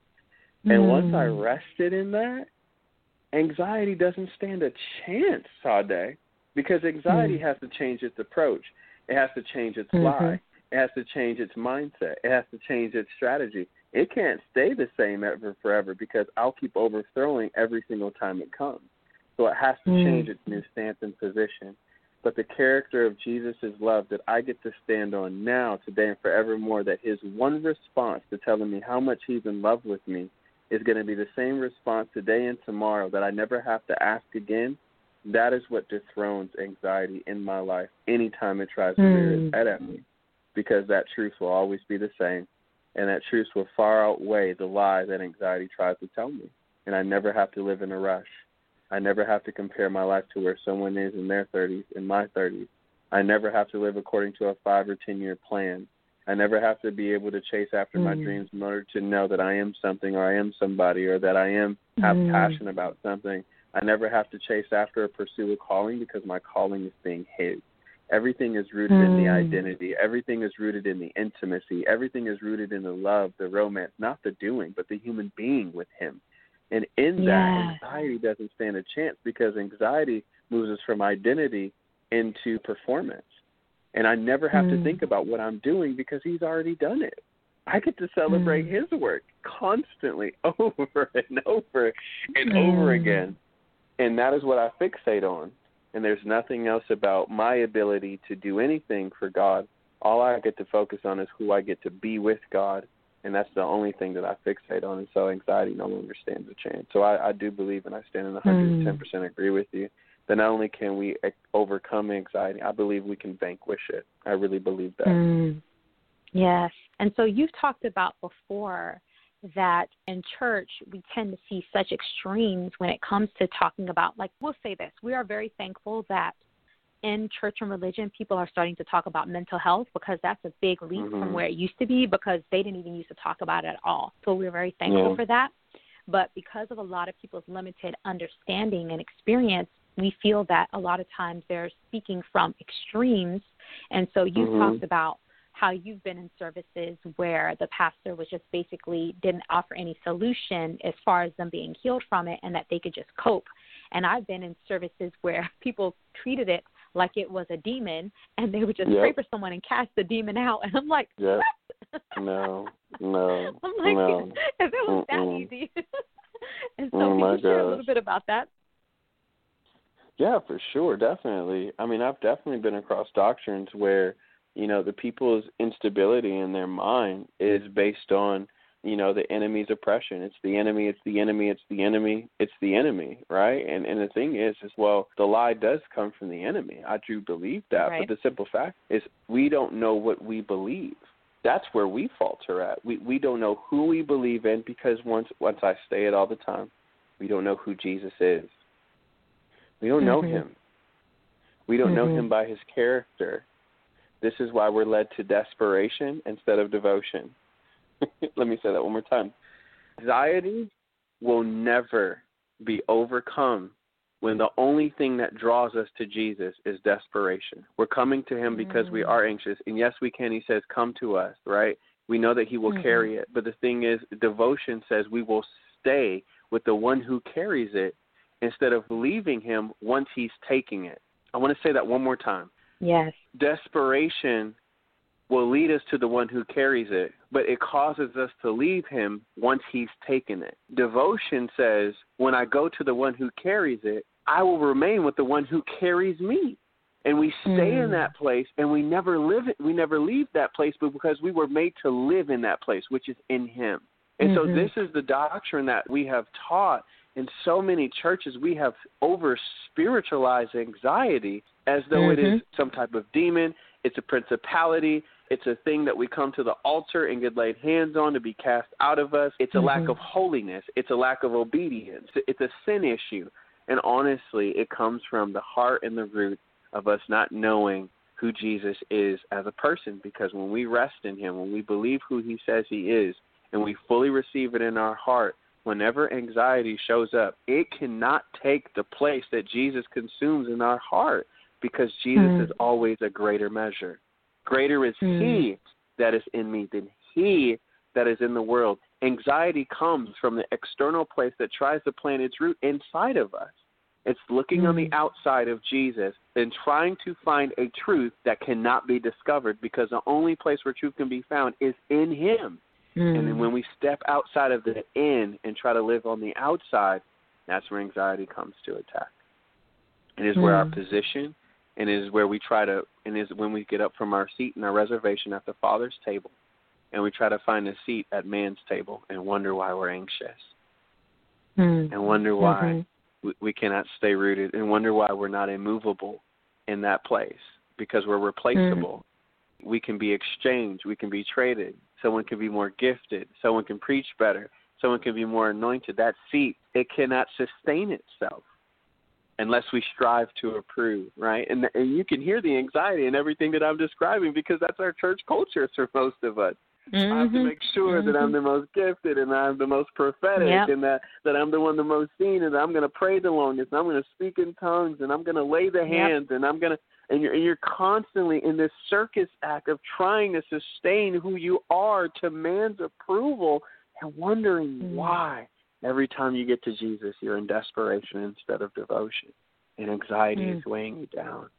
And once I rested in that, anxiety doesn't stand a chance, Sade, because anxiety has to change its approach. It has to change its lie. It has to change its mindset. It has to change its strategy. It can't stay the same ever forever, because I'll keep overthrowing every single time it comes. So it has to change its new stance and position. but the character of Jesus' love that I get to stand on now, today, and forevermore, that his one response to telling me how much he's in love with me is going to be the same response today and tomorrow, that I never have to ask again. That is what dethrones anxiety in my life anytime it tries to rear its head at me, because that truth will always be the same, and that truth will far outweigh the lie that anxiety tries to tell me. And I never have to live in a rush. I never have to compare my life to where someone is in their 30s, in my 30s. I never have to live according to a 5 or 10-year plan. I never have to be able to chase after my dreams in order to know that I am something, or I am somebody, or that I have passion about something. I never have to chase after or pursue a calling, because my calling is being his. Everything is rooted in the identity. Everything is rooted in the intimacy. Everything is rooted in the love, the romance, not the doing, but the human being with him. And in that, anxiety doesn't stand a chance, because anxiety moves us from identity into performance. And I never have to think about what I'm doing, because he's already done it. I get to celebrate his work constantly, over and over and over again. And that is what I fixate on. And there's nothing else about my ability to do anything for God. All I get to focus on is who I get to be with God. And that's the only thing that I fixate on. And so anxiety no longer stands a chance. So I do believe, and I stand in 110% agree with you, that not only can we overcome anxiety, I believe we can vanquish it. I really believe that. Yes. And so you've talked about before that in church we tend to see such extremes when it comes to talking about, like, we'll say this, we are very thankful that in church and religion people are starting to talk about mental health, because that's a big leap from where it used to be, because they didn't even used to talk about it at all. So we're very thankful for that. But because of a lot of people's limited understanding and experience, we feel that a lot of times they're speaking from extremes. And so you talked about how you've been in services where the pastor was just basically didn't offer any solution as far as them being healed from it, and that they could just cope. And I've been in services where people treated it like it was a demon, and they would just pray for someone and cast the demon out. And I'm like, what? No. I'm like, if it was that easy. And so can you share a little bit about that? Yeah, for sure, definitely. I mean, I've definitely been across doctrines where, the people's instability in their mind is based on, the enemy's oppression. It's the enemy, it's the enemy, it's the enemy, it's the enemy, right? And the thing is, well, the lie does come from the enemy. I do believe that. Right. But the simple fact is we don't know what we believe. That's where we falter at. We don't know who we believe in, because once I say it all the time, we don't know who Jesus is. We don't know him. We don't know him by his character. This is why we're led to desperation instead of devotion. Let me say that one more time. Anxiety will never be overcome when the only thing that draws us to Jesus is desperation. We're coming to him because we are anxious. And yes, we can. He says, come to us, right? We know that he will carry it. But the thing is, devotion says we will stay with the one who carries it instead of leaving him once he's taking it. I want to say that one more time. Yes. Desperation will lead us to the one who carries it, but it causes us to leave him once he's taken it. Devotion says, when I go to the one who carries it, I will remain with the one who carries me. And we stay in that place, and we never leave that place, but because we were made to live in that place, which is in him. And so this is the doctrine that we have taught in so many churches. We have over-spiritualized anxiety as though it is some type of demon. It's a principality. It's a thing that we come to the altar and get laid hands on to be cast out of us. It's a lack of holiness. It's a lack of obedience. It's a sin issue. And honestly, it comes from the heart and the root of us not knowing who Jesus is as a person, because when we rest in him, when we believe who he says he is, and we fully receive it in our heart, whenever anxiety shows up, it cannot take the place that Jesus consumes in our heart, because Jesus is always a greater measure. Greater is he that is in me than he that is in the world. Anxiety comes from the external place that tries to plant its root inside of us. It's looking on the outside of Jesus and trying to find a truth that cannot be discovered, because the only place where truth can be found is in him. And then when we step outside of the in and try to live on the outside, that's where anxiety comes to attack. It is where our position and is where we try to, and is when we get up from our seat in our reservation at the Father's table, and we try to find a seat at man's table and wonder why we're anxious, and wonder why we cannot stay rooted, and wonder why we're not immovable in that place, because we're replaceable. We can be exchanged. We can be traded. Someone can be more gifted. Someone can preach better. Someone can be more anointed. That seat, it cannot sustain itself unless we strive to improve, right? And you can hear the anxiety in everything that I'm describing, because that's our church culture for most of us. I have to make sure that I'm the most gifted, and I'm the most prophetic, and that I'm the one the most seen, and I'm going to pray the longest, and I'm going to speak in tongues, and I'm going to lay the hands, and I'm going to, and you're constantly in this circus act of trying to sustain who you are to man's approval, and wondering why every time you get to Jesus, you're in desperation instead of devotion, and anxiety is weighing you down.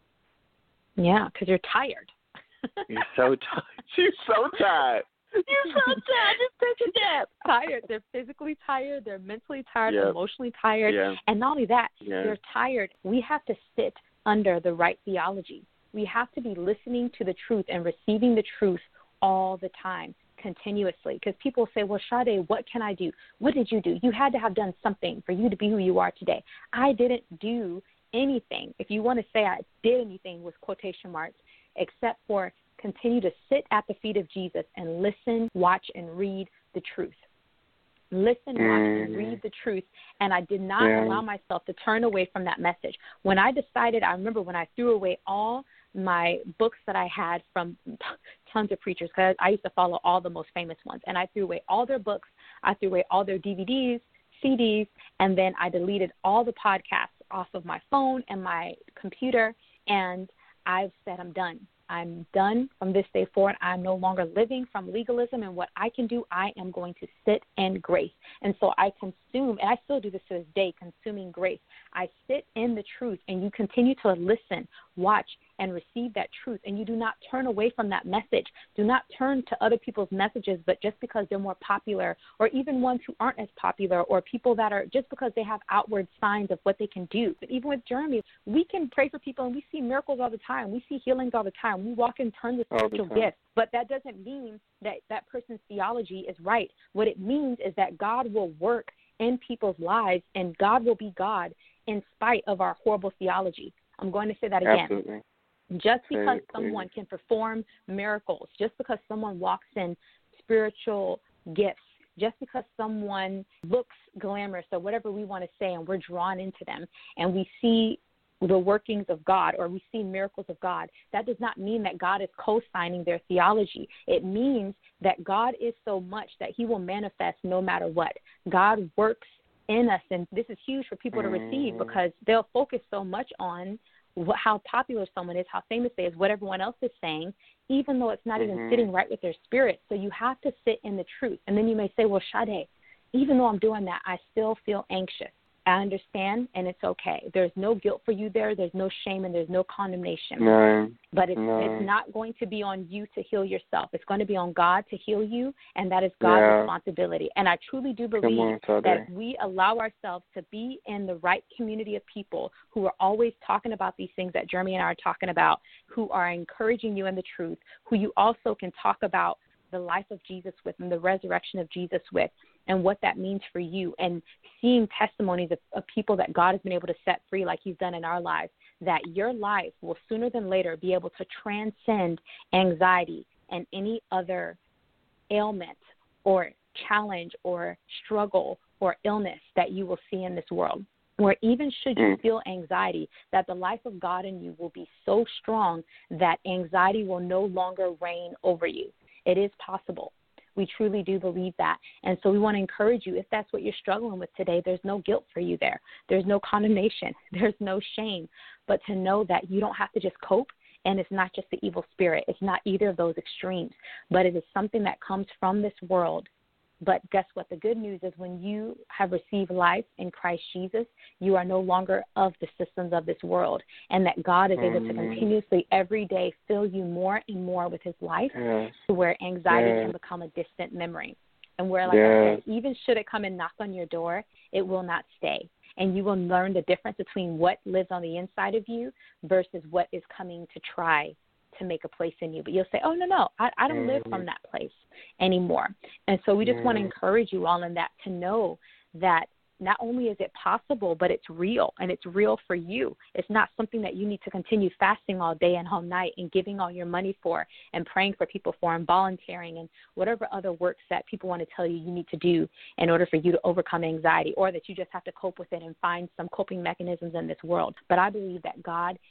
Yeah, because you're tired. You're so tired. You're so tired. You're so tired. Just take a nap. Tired. They're physically tired. They're mentally tired. Emotionally tired. And not only that, they're tired. We have to sit under the right theology. We have to be listening to the truth and receiving the truth all the time, continuously. Because people say, well, Sade, what can I do? What did you do? You had to have done something for you to be who you are today. I didn't do anything. If you want to say I did anything with quotation marks, except for continue to sit at the feet of Jesus and listen, watch, and read the truth. Listen, watch, and read the truth. And I did not allow myself to turn away from that message. When I decided, I remember when I threw away all my books that I had from tons of preachers, because I used to follow all the most famous ones, and I threw away all their books, I threw away all their DVDs, CDs, and then I deleted all the podcasts off of my phone and my computer, and I've said I'm done. I'm done from this day forward. I'm no longer living from legalism, and what I can do, I am going to sit in grace. And so I consume, and I still do this to this day, consuming grace. I sit in the truth, and you continue to listen, watch, and receive that truth, and you do not turn away from that message. Do not turn to other people's messages, but just because they're more popular, or even ones who aren't as popular, or people that are just because they have outward signs of what they can do. But even with Jeremy, we can pray for people, and we see miracles all the time. We see healings all the time. We walk in terms of spiritual gifts, but that doesn't mean that that person's theology is right. What it means is that God will work in people's lives, and God will be God in spite of our horrible theology. I'm going to say that again. Absolutely. Just because someone can perform miracles, just because someone walks in spiritual gifts, just because someone looks glamorous or whatever we want to say, and we're drawn into them, and we see the workings of God, or we see miracles of God, that does not mean that God is co-signing their theology. It means that God is so much that he will manifest no matter what. God works in us, and this is huge for people to receive, because they'll focus so much on how popular someone is, how famous they is, what everyone else is saying, even though it's not even sitting right with their spirit. So you have to sit in the truth. And then you may say, well, Sade, even though I'm doing that, I still feel anxious. I understand, and it's okay. There's no guilt for you there. There's no shame, and there's no condemnation. But it's not going to be on you to heal yourself. It's going to be on God to heal you, and that is God's responsibility. And I truly do believe that if we allow ourselves to be in the right community of people who are always talking about these things that Jeremy and I are talking about, who are encouraging you in the truth, who you also can talk about the life of Jesus with and the resurrection of Jesus with, and what that means for you, and seeing testimonies of people that God has been able to set free like he's done in our lives, that your life will sooner than later be able to transcend anxiety and any other ailment or challenge or struggle or illness that you will see in this world. Where even should you feel anxiety, that the life of God in you will be so strong that anxiety will no longer reign over you. It is possible. We truly do believe that. And so we want to encourage you, if that's what you're struggling with today, there's no guilt for you there. There's no condemnation. There's no shame. But to know that you don't have to just cope, and it's not just the evil spirit. It's not either of those extremes. But it is something that comes from this world. But guess what? The good news is when you have received life in Christ Jesus, you are no longer of the systems of this world, and that God is able to continuously every day fill you more and more with his life to where anxiety can become a distant memory. And where, like I said, even should it come and knock on your door, it will not stay. and you will learn the difference between what lives on the inside of you versus what is coming to try to make a place in you. But you'll say, oh, no, I don't live from that place anymore. And so we just want to encourage you all in that, to know that not only is it possible, but it's real, and it's real for you. It's not something that you need to continue fasting all day and all night and giving all your money for and praying for people for and volunteering and whatever other works that people want to tell you you need to do in order for you to overcome anxiety, or that you just have to cope with it and find some coping mechanisms in this world. But I believe that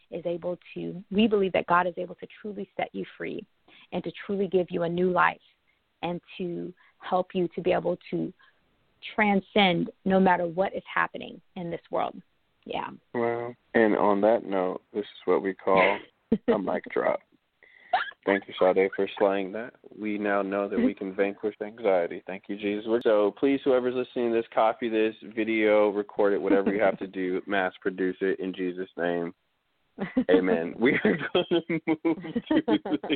we believe that God is able to truly set you free and to truly give you a new life and to help you to be able to transcend no matter what is happening in this world. Yeah. Well, and on that note, this is what we call a mic drop. Thank you, Sade, for slaying that. We now know that we can vanquish anxiety. Thank you, Jesus. So please, whoever's listening to this, copy this video, record it, whatever you have to do, mass produce it in Jesus' name. Amen. We are going to move to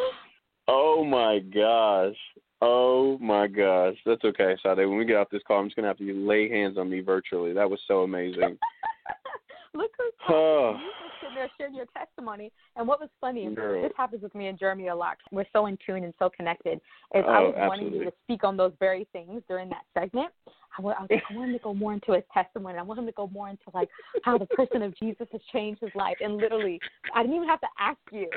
oh, my gosh. Oh, my gosh. That's okay, Sade. When we get off this call, I'm just going to have you lay hands on me virtually. That was so amazing. Look who's talking. You just sitting there sharing your testimony. And what was funny, this happens with me and Jeremy a lot. We're so in tune and so connected. I was wanting you to speak on those very things during that segment. I was like, I want him to go more into his testimony. I want him to go more into, like, how the person of Jesus has changed his life. And literally, I didn't even have to ask you.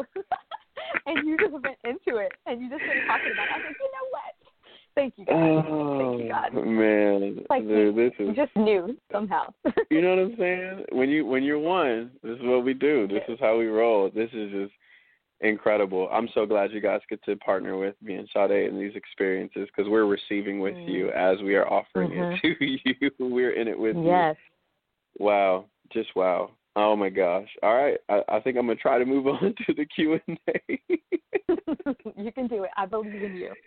And you just went into it, and you just started talking about it. I was like, you know what? Thank you, God. Thank you, God. Man, like this is just new somehow. You know what I'm saying? When you're one, this is what we do. This is how we roll. This is just incredible. I'm so glad you guys get to partner with me and Sade in these experiences, because we're receiving with you as we are offering it to you. We're in it with you. Yes. Wow. Just wow. Oh, my gosh. All right. I think I'm going to try to move on to the Q&A. You can do it. I believe in you.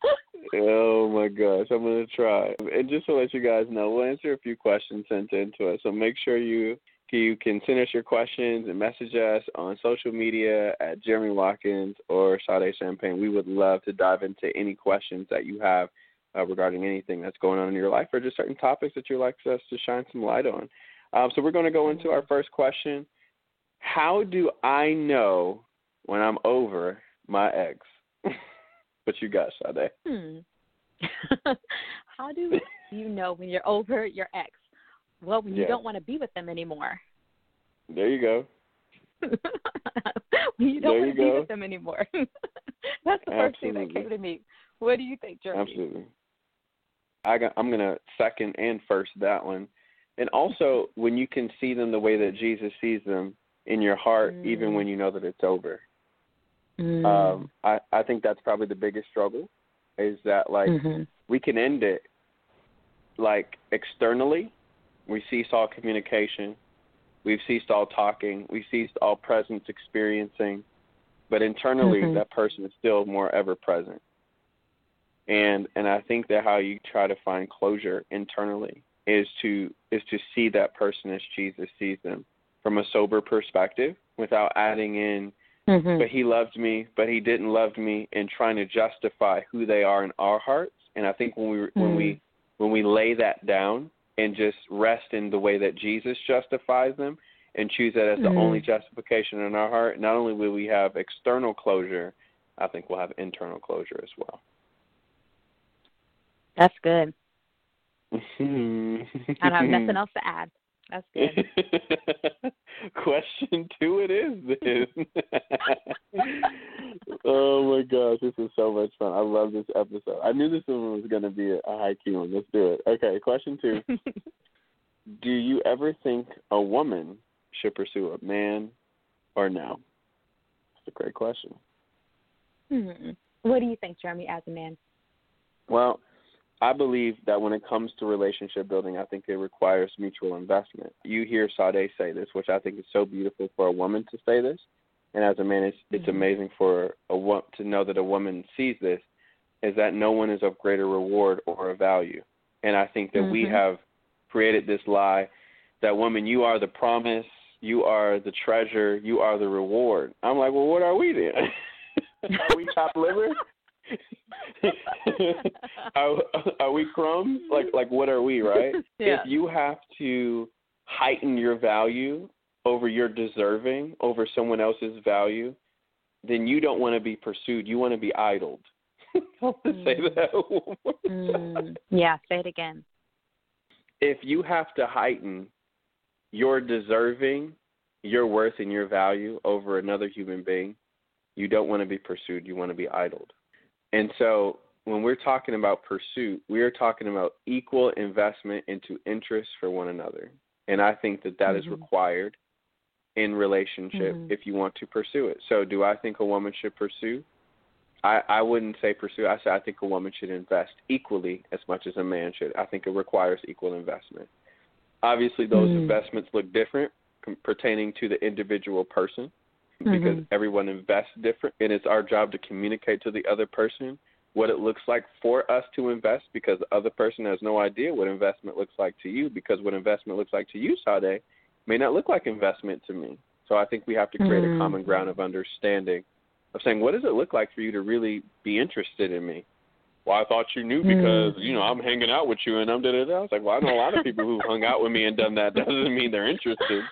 Oh, my gosh. I'm going to try. And just to let you guys know, we'll answer a few questions sent in to us. So make sure you can send us your questions and message us on social media at Jeremy Watkins or Sade Champagne. We would love to dive into any questions that you have regarding anything that's going on in your life, or just certain topics that you'd like us to shine some light on. So we're going to go into our first question. How do I know when I'm over my ex? What you got, Sade? How do you know when you're over your ex? Well, when you don't want to be with them anymore. There you go. When you don't want to be with them anymore. That's the first thing that came to me. What do you think, Jeremy? Absolutely. I'm going to second and first that one. And also, when you can see them the way that Jesus sees them in your heart, even when you know that it's over. I think that's probably the biggest struggle, is that, like, we can end it, like, externally. We cease all communication. We've ceased all talking. We've ceased all presence experiencing. But internally, that person is still more ever present. And I think that how you try to find closure internally is to see that person as Jesus sees them, from a sober perspective, without adding in, but he loved me, but he didn't love me, and trying to justify who they are in our hearts. And I think when we lay that down and just rest in the way that Jesus justifies them and choose that as the only justification in our heart, not only will we have external closure, I think we'll have internal closure as well. That's good. I don't have nothing else to add. That's good. Question 2 it is then. Oh, my gosh. This is so much fun. I love this episode. I knew this one was going to be a high-key one. Let's do it. Okay, question 2. Do you ever think a woman should pursue a man or no? That's a great question. What do you think, Jeremy, as a man? Well, I believe that when it comes to relationship building, I think it requires mutual investment. You hear Sade say this, which I think is so beautiful for a woman to say this. And as a man, it's amazing for to know that a woman sees this, is that no one is of greater reward or value. And I think that we have created this lie that, woman, you are the promise, you are the treasure, you are the reward. I'm like, well, what are we then? Are we chopped liver? Are we crumbs? Like what are we, right? Yeah. If you have to heighten your value over your deserving, over someone else's value, then you don't want to be pursued. You want to be idled. I'll say that one more time. Yeah, say it again. If you have to heighten your deserving, your worth, and your value over another human being, you don't want to be pursued. You want to be idled. And so when we're talking about pursuit, we are talking about equal investment into interest for one another. And I think that is required in relationship if you want to pursue it. So do I think a woman should pursue? I wouldn't say pursue. I say I think a woman should invest equally as much as a man should. I think it requires equal investment. Obviously, those investments look different pertaining to the individual person because everyone invests different, and it's our job to communicate to the other person what it looks like for us to invest, because the other person has no idea what investment looks like to you, because what investment looks like to you, Sade, may not look like investment to me. So I think we have to create a common ground of understanding, of saying, what does it look like for you to really be interested in me? Well, I thought you knew because, I'm hanging out with you and I'm da-da-da. I was like, well, I know a lot of people who've hung out with me and done that. Doesn't mean they're interested,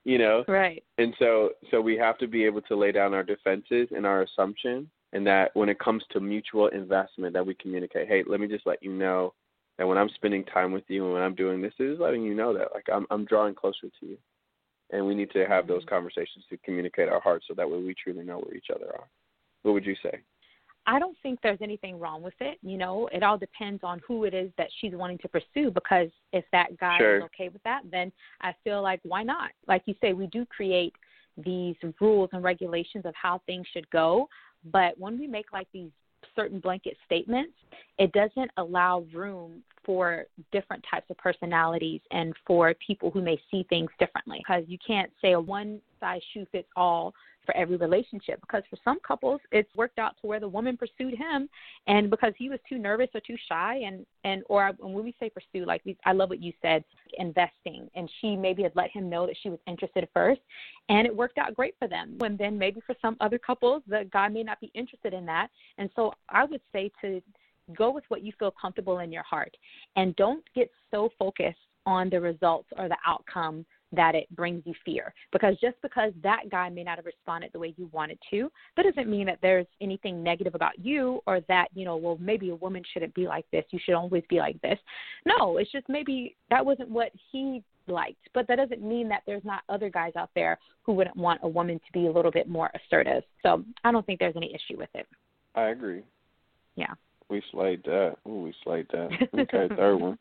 Right. And so we have to be able to lay down our defenses and our assumption, and that when it comes to mutual investment, that we communicate, hey, let me just let you know that when I'm spending time with you and when I'm doing this, it is letting you know that, like, I'm drawing closer to you. And we need to have those conversations to communicate our hearts so that way we truly know where each other are. What would you say? I don't think there's anything wrong with it. It all depends on who it is that she's wanting to pursue, because if that guy is okay with that, then I feel like, why not? Like you say, we do create these rules and regulations of how things should go, but when we make like these certain blanket statements, it doesn't allow room for different types of personalities and for people who may see things differently, because you can't say a one-size-shoe-fits-all for every relationship, because for some couples it's worked out to where the woman pursued him, and because he was too nervous or too shy, and when we say pursue, like I love what you said, investing, and she maybe had let him know that she was interested first, and it worked out great for them. And then maybe for some other couples, the guy may not be interested in that, and so I would say to go with what you feel comfortable in your heart, and don't get so focused on the results or the outcome that it brings you fear. Because just because that guy may not have responded the way you wanted to, that doesn't mean that there's anything negative about you, or that, well, maybe a woman shouldn't be like this. You should always be like this. No, it's just maybe that wasn't what he liked. But that doesn't mean that there's not other guys out there who wouldn't want a woman to be a little bit more assertive. So I don't think there's any issue with it. I agree. Yeah. We slayed that. Ooh, we slayed that. Okay, third one.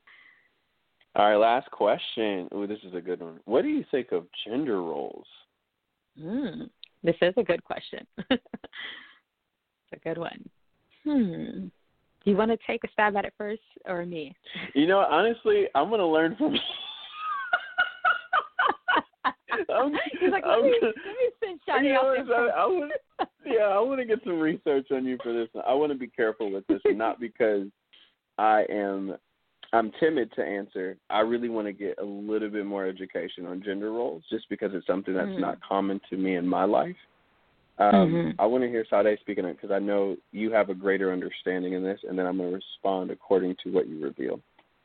All right, last question. Ooh, this is a good one. What do you think of gender roles? This is a good question. It's a good one. Do you want to take a stab at it first, or me? Honestly, I'm going to learn from you. He's like, let me send Shani out there. I want to get some research on you for this. I want to be careful with this, not because I'm timid to answer. I really want to get a little bit more education on gender roles, just because it's something that's not common to me in my life. I want to hear Sade speaking on it, because I know you have a greater understanding in this, and then I'm going to respond according to what you reveal.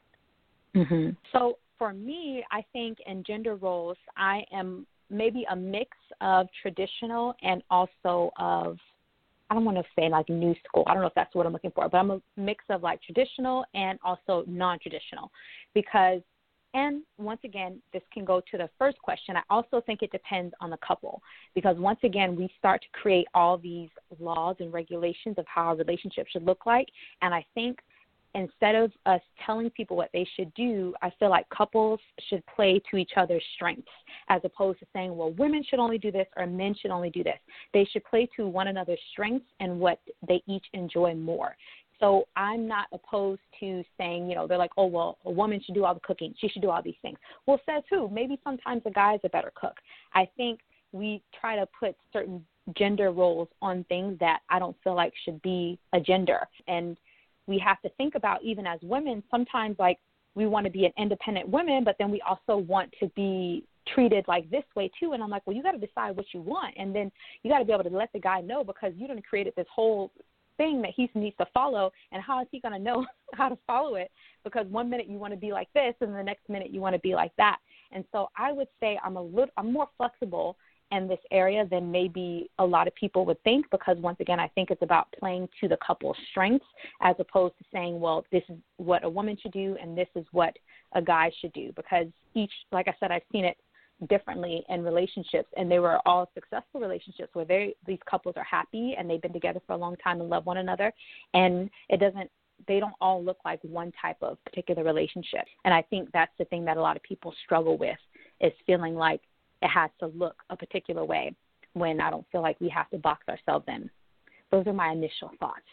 So for me, I think in gender roles, I am maybe a mix of traditional and also of, I don't want to say like new school. I don't know if that's what I'm looking for, but I'm a mix of like traditional and also non-traditional, because, and once again, this can go to the first question. I also think it depends on the couple, because once again, we start to create all these laws and regulations of how a relationship should look like. And I think instead of us telling people what they should do, I feel like couples should play to each other's strengths, as opposed to saying, well, women should only do this or men should only do this. They should play to one another's strengths and what they each enjoy more. So I'm not opposed to saying, they're like, oh, well, a woman should do all the cooking. She should do all these things. Well, says who? Maybe sometimes a guy is a better cook. I think we try to put certain gender roles on things that I don't feel like should be a gender. And we have to think about, even as women, sometimes like we want to be an independent woman, but then we also want to be treated like this way too. And I'm like, well, you got to decide what you want. And then you got to be able to let the guy know, because you done created this whole thing that he needs to follow, and how is he going to know how to follow it? Because one minute you want to be like this, and the next minute you want to be like that. And so I would say I'm more flexible in this area than maybe a lot of people would think, because once again, I think it's about playing to the couple's strengths as opposed to saying, well, this is what a woman should do and this is what a guy should do, because each, like I said, I've seen it differently in relationships, and they were all successful relationships where these couples are happy and they've been together for a long time and love one another, and they don't all look like one type of particular relationship. And I think that's the thing that a lot of people struggle with, is feeling like it has to look a particular way, when I don't feel like we have to box ourselves in. Those are my initial thoughts.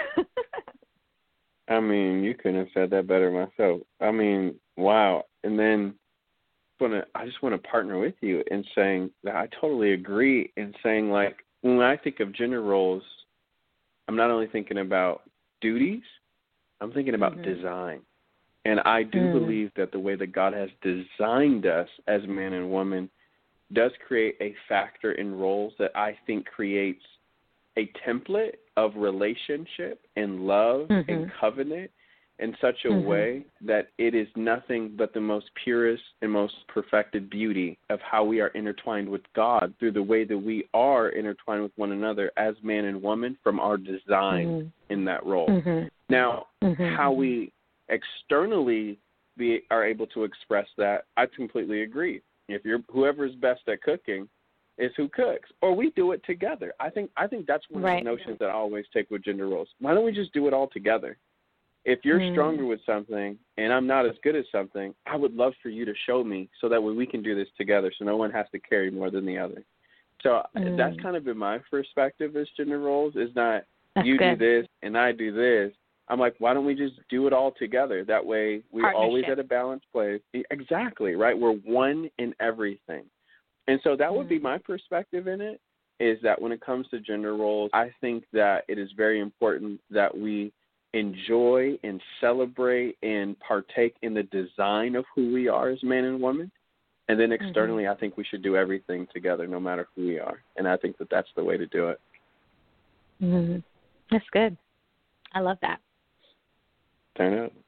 I mean, you couldn't have said that better myself. I mean, wow. And then I just want to partner with you in saying that I totally agree in saying, like, when I think of gender roles, I'm not only thinking about duties, I'm thinking about design. And I do believe that the way that God has designed us as man and woman does create a factor in roles that I think creates a template of relationship and love and covenant in such a way that it is nothing but the most purest and most perfected beauty of how we are intertwined with God through the way that we are intertwined with one another as man and woman from our design in that role. Now, how we externally are able to express that, I completely agree. If whoever's best at cooking is who cooks, or we do it together. I think that's one of the notions that I always take with gender roles. Why don't we just do it all together? If you're stronger with something and I'm not as good at something, I would love for you to show me so that way we can do this together, so no one has to carry more than the other. So that's kind of been my perspective as gender roles, is not you do this and I do this. I'm like, why don't we just do it all together? That way we're always at a balanced place. Exactly, right? We're one in everything. And so that would be my perspective in it, is that when it comes to gender roles, I think that it is very important that we enjoy and celebrate and partake in the design of who we are as man and woman. And then externally, I think we should do everything together, no matter who we are. And I think that that's the way to do it. That's good. I love that. Turn up.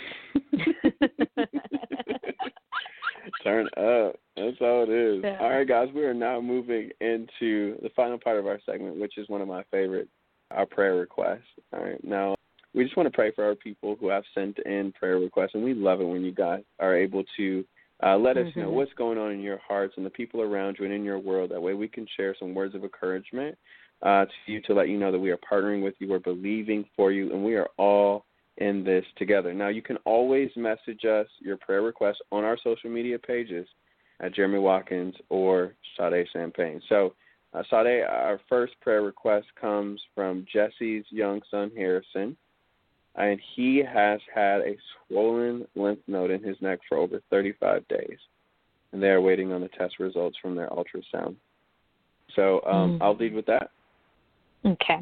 Turn up. That's all it is. Yeah. All right, guys, we are now moving into the final part of our segment, which is one of my favorites, our prayer requests. All right, now we just want to pray for our people who have sent in prayer requests, and we love it when you guys are able to let us know what's going on in your hearts and the people around you and in your world. That way we can share some words of encouragement to you, to let you know that we are partnering with you, we're believing for you, and we are all in this together. Now, you can always message us your prayer requests on our social media pages at Jeremy Watkins or Sade Champagne. So, Sade, our first prayer request comes from Jesse's young son, Harrison, and he has had a swollen lymph node in his neck for over 35 days, and they are waiting on the test results from their ultrasound. So I'll lead with that. Okay.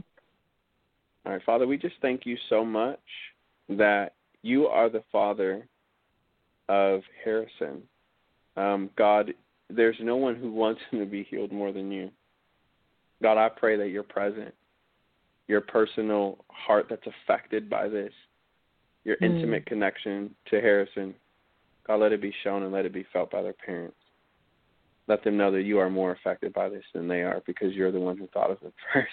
All right, Father, we just thank you so much that you are the Father of Harrison. God, there's no one who wants him to be healed more than you. God, I pray that you're present, your personal heart that's affected by this, your intimate connection to Harrison. God, let it be shown and let it be felt by their parents. Let them know that you are more affected by this than they are, because you're the one who thought of it first.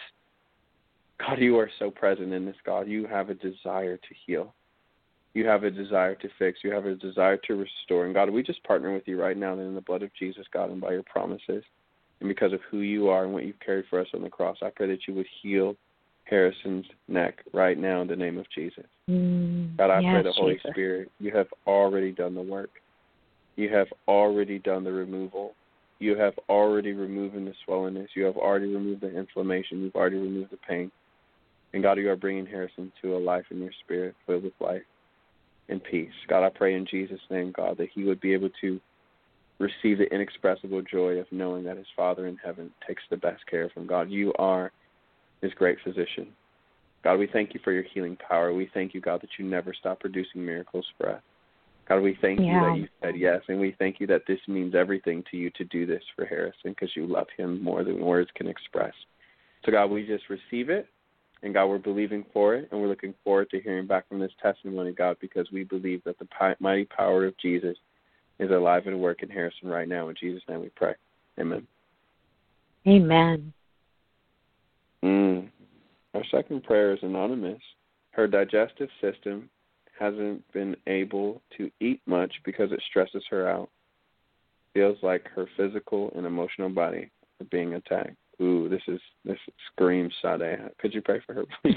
God, you are so present in this, God. You have a desire to heal. You have a desire to fix. You have a desire to restore. And God, we just partner with you right now in the blood of Jesus, God, and by your promises. And because of who you are and what you've carried for us on the cross, I pray that you would heal Harrison's neck right now in the name of Jesus. God, I pray the Holy Spirit, you have already done the work. You have already done the removal. You have already removed the swollenness. You have already removed the inflammation. You've already removed the pain. And God, you are bringing Harrison to a life in your spirit filled with life and peace. God, I pray in Jesus' name, God, that he would be able to receive the inexpressible joy of knowing that his Father in heaven takes the best care of him. God, you are his great physician. God, we thank you for your healing power. We thank you, God, that you never stop producing miracles for us. God, we thank you that you said yes, and we thank you that this means everything to you to do this for Harrison, because you love him more than words can express. So, God, we just receive it, And, God, we're believing for it, and we're looking forward to hearing back from this testimony, God, because we believe that the mighty power of Jesus is alive and at work in Harrison right now. In Jesus' name we pray. Amen. Amen. Our second prayer is anonymous. Her digestive system hasn't been able to eat much because it stresses her out. Feels like her physical and emotional body are being attacked. Ooh, this screams Sade. Could you pray for her, please?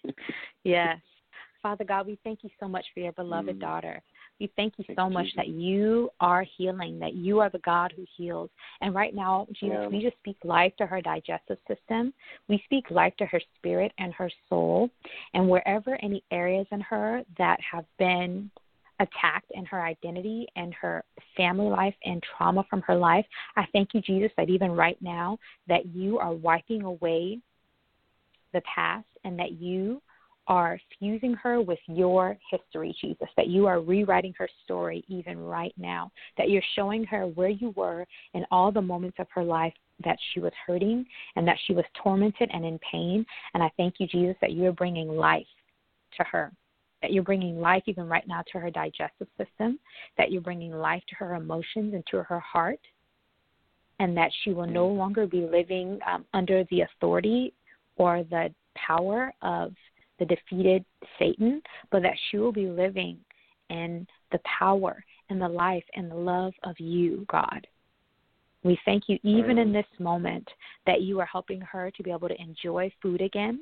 Yes. Father God, we thank you so much for your beloved daughter. We thank you so much that you are healing, that you are the God who heals. And right now, Jesus, we just speak life to her digestive system. We speak life to her spirit and her soul. And wherever any areas in her that have been attacked in her identity and her family life and trauma from her life, I thank you, Jesus, that even right now that you are wiping away the past and that you are fusing her with your history, Jesus, that you are rewriting her story even right now, that you're showing her where you were in all the moments of her life that she was hurting and that she was tormented and in pain. And I thank you, Jesus, that you are bringing life to her, that you're bringing life even right now to her digestive system, that you're bringing life to her emotions and to her heart, and that she will no longer be living under the authority or the power of the defeated Satan, but that she will be living in the power and the life and the love of you, God. We thank you even in this moment that you are helping her to be able to enjoy food again,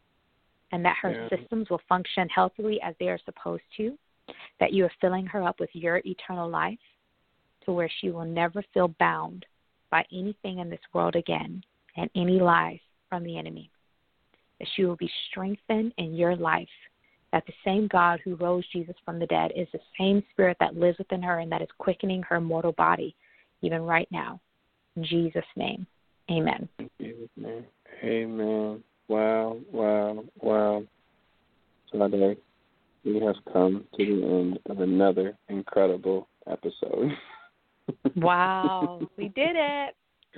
and that her systems will function healthily as they are supposed to, that you are filling her up with your eternal life to where she will never feel bound by anything in this world again and any lies from the enemy, that she will be strengthened in your life, that the same God who rose Jesus from the dead is the same spirit that lives within her and that is quickening her mortal body even right now. In Jesus' name, amen. In Jesus' name, amen. Wow. So we have come to the end of another incredible episode. Wow, we did it.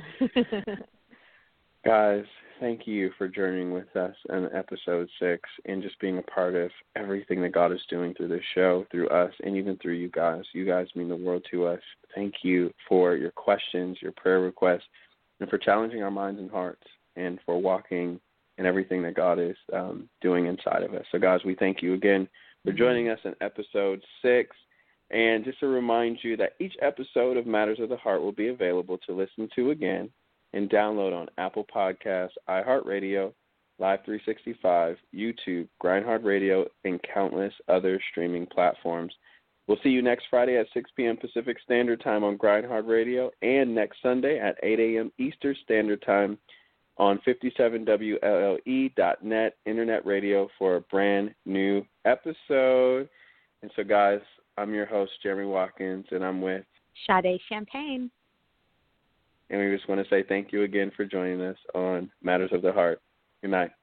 Guys, thank you for journeying with us in episode 6 and just being a part of everything that God is doing through this show, through us, and even through you guys. You guys mean the world to us. Thank you for your questions, your prayer requests, and for challenging our minds and hearts, and for walking in everything that God is doing inside of us. So, guys, we thank you again for joining us in episode 6. And just to remind you that each episode of Matters of the Heart will be available to listen to again and download on Apple Podcasts, iHeartRadio, Live 365, YouTube, Grindhard Radio, and countless other streaming platforms. We'll see you next Friday at 6 p.m. Pacific Standard Time on Grindhard Radio, and next Sunday at 8 a.m. Eastern Standard Time on 57WLLE.net Internet Radio for a brand new episode. And so, guys, I'm your host, Jeremy Watkins, and I'm with Sade Champagne. And we just want to say thank you again for joining us on Matters of the Heart. Good night.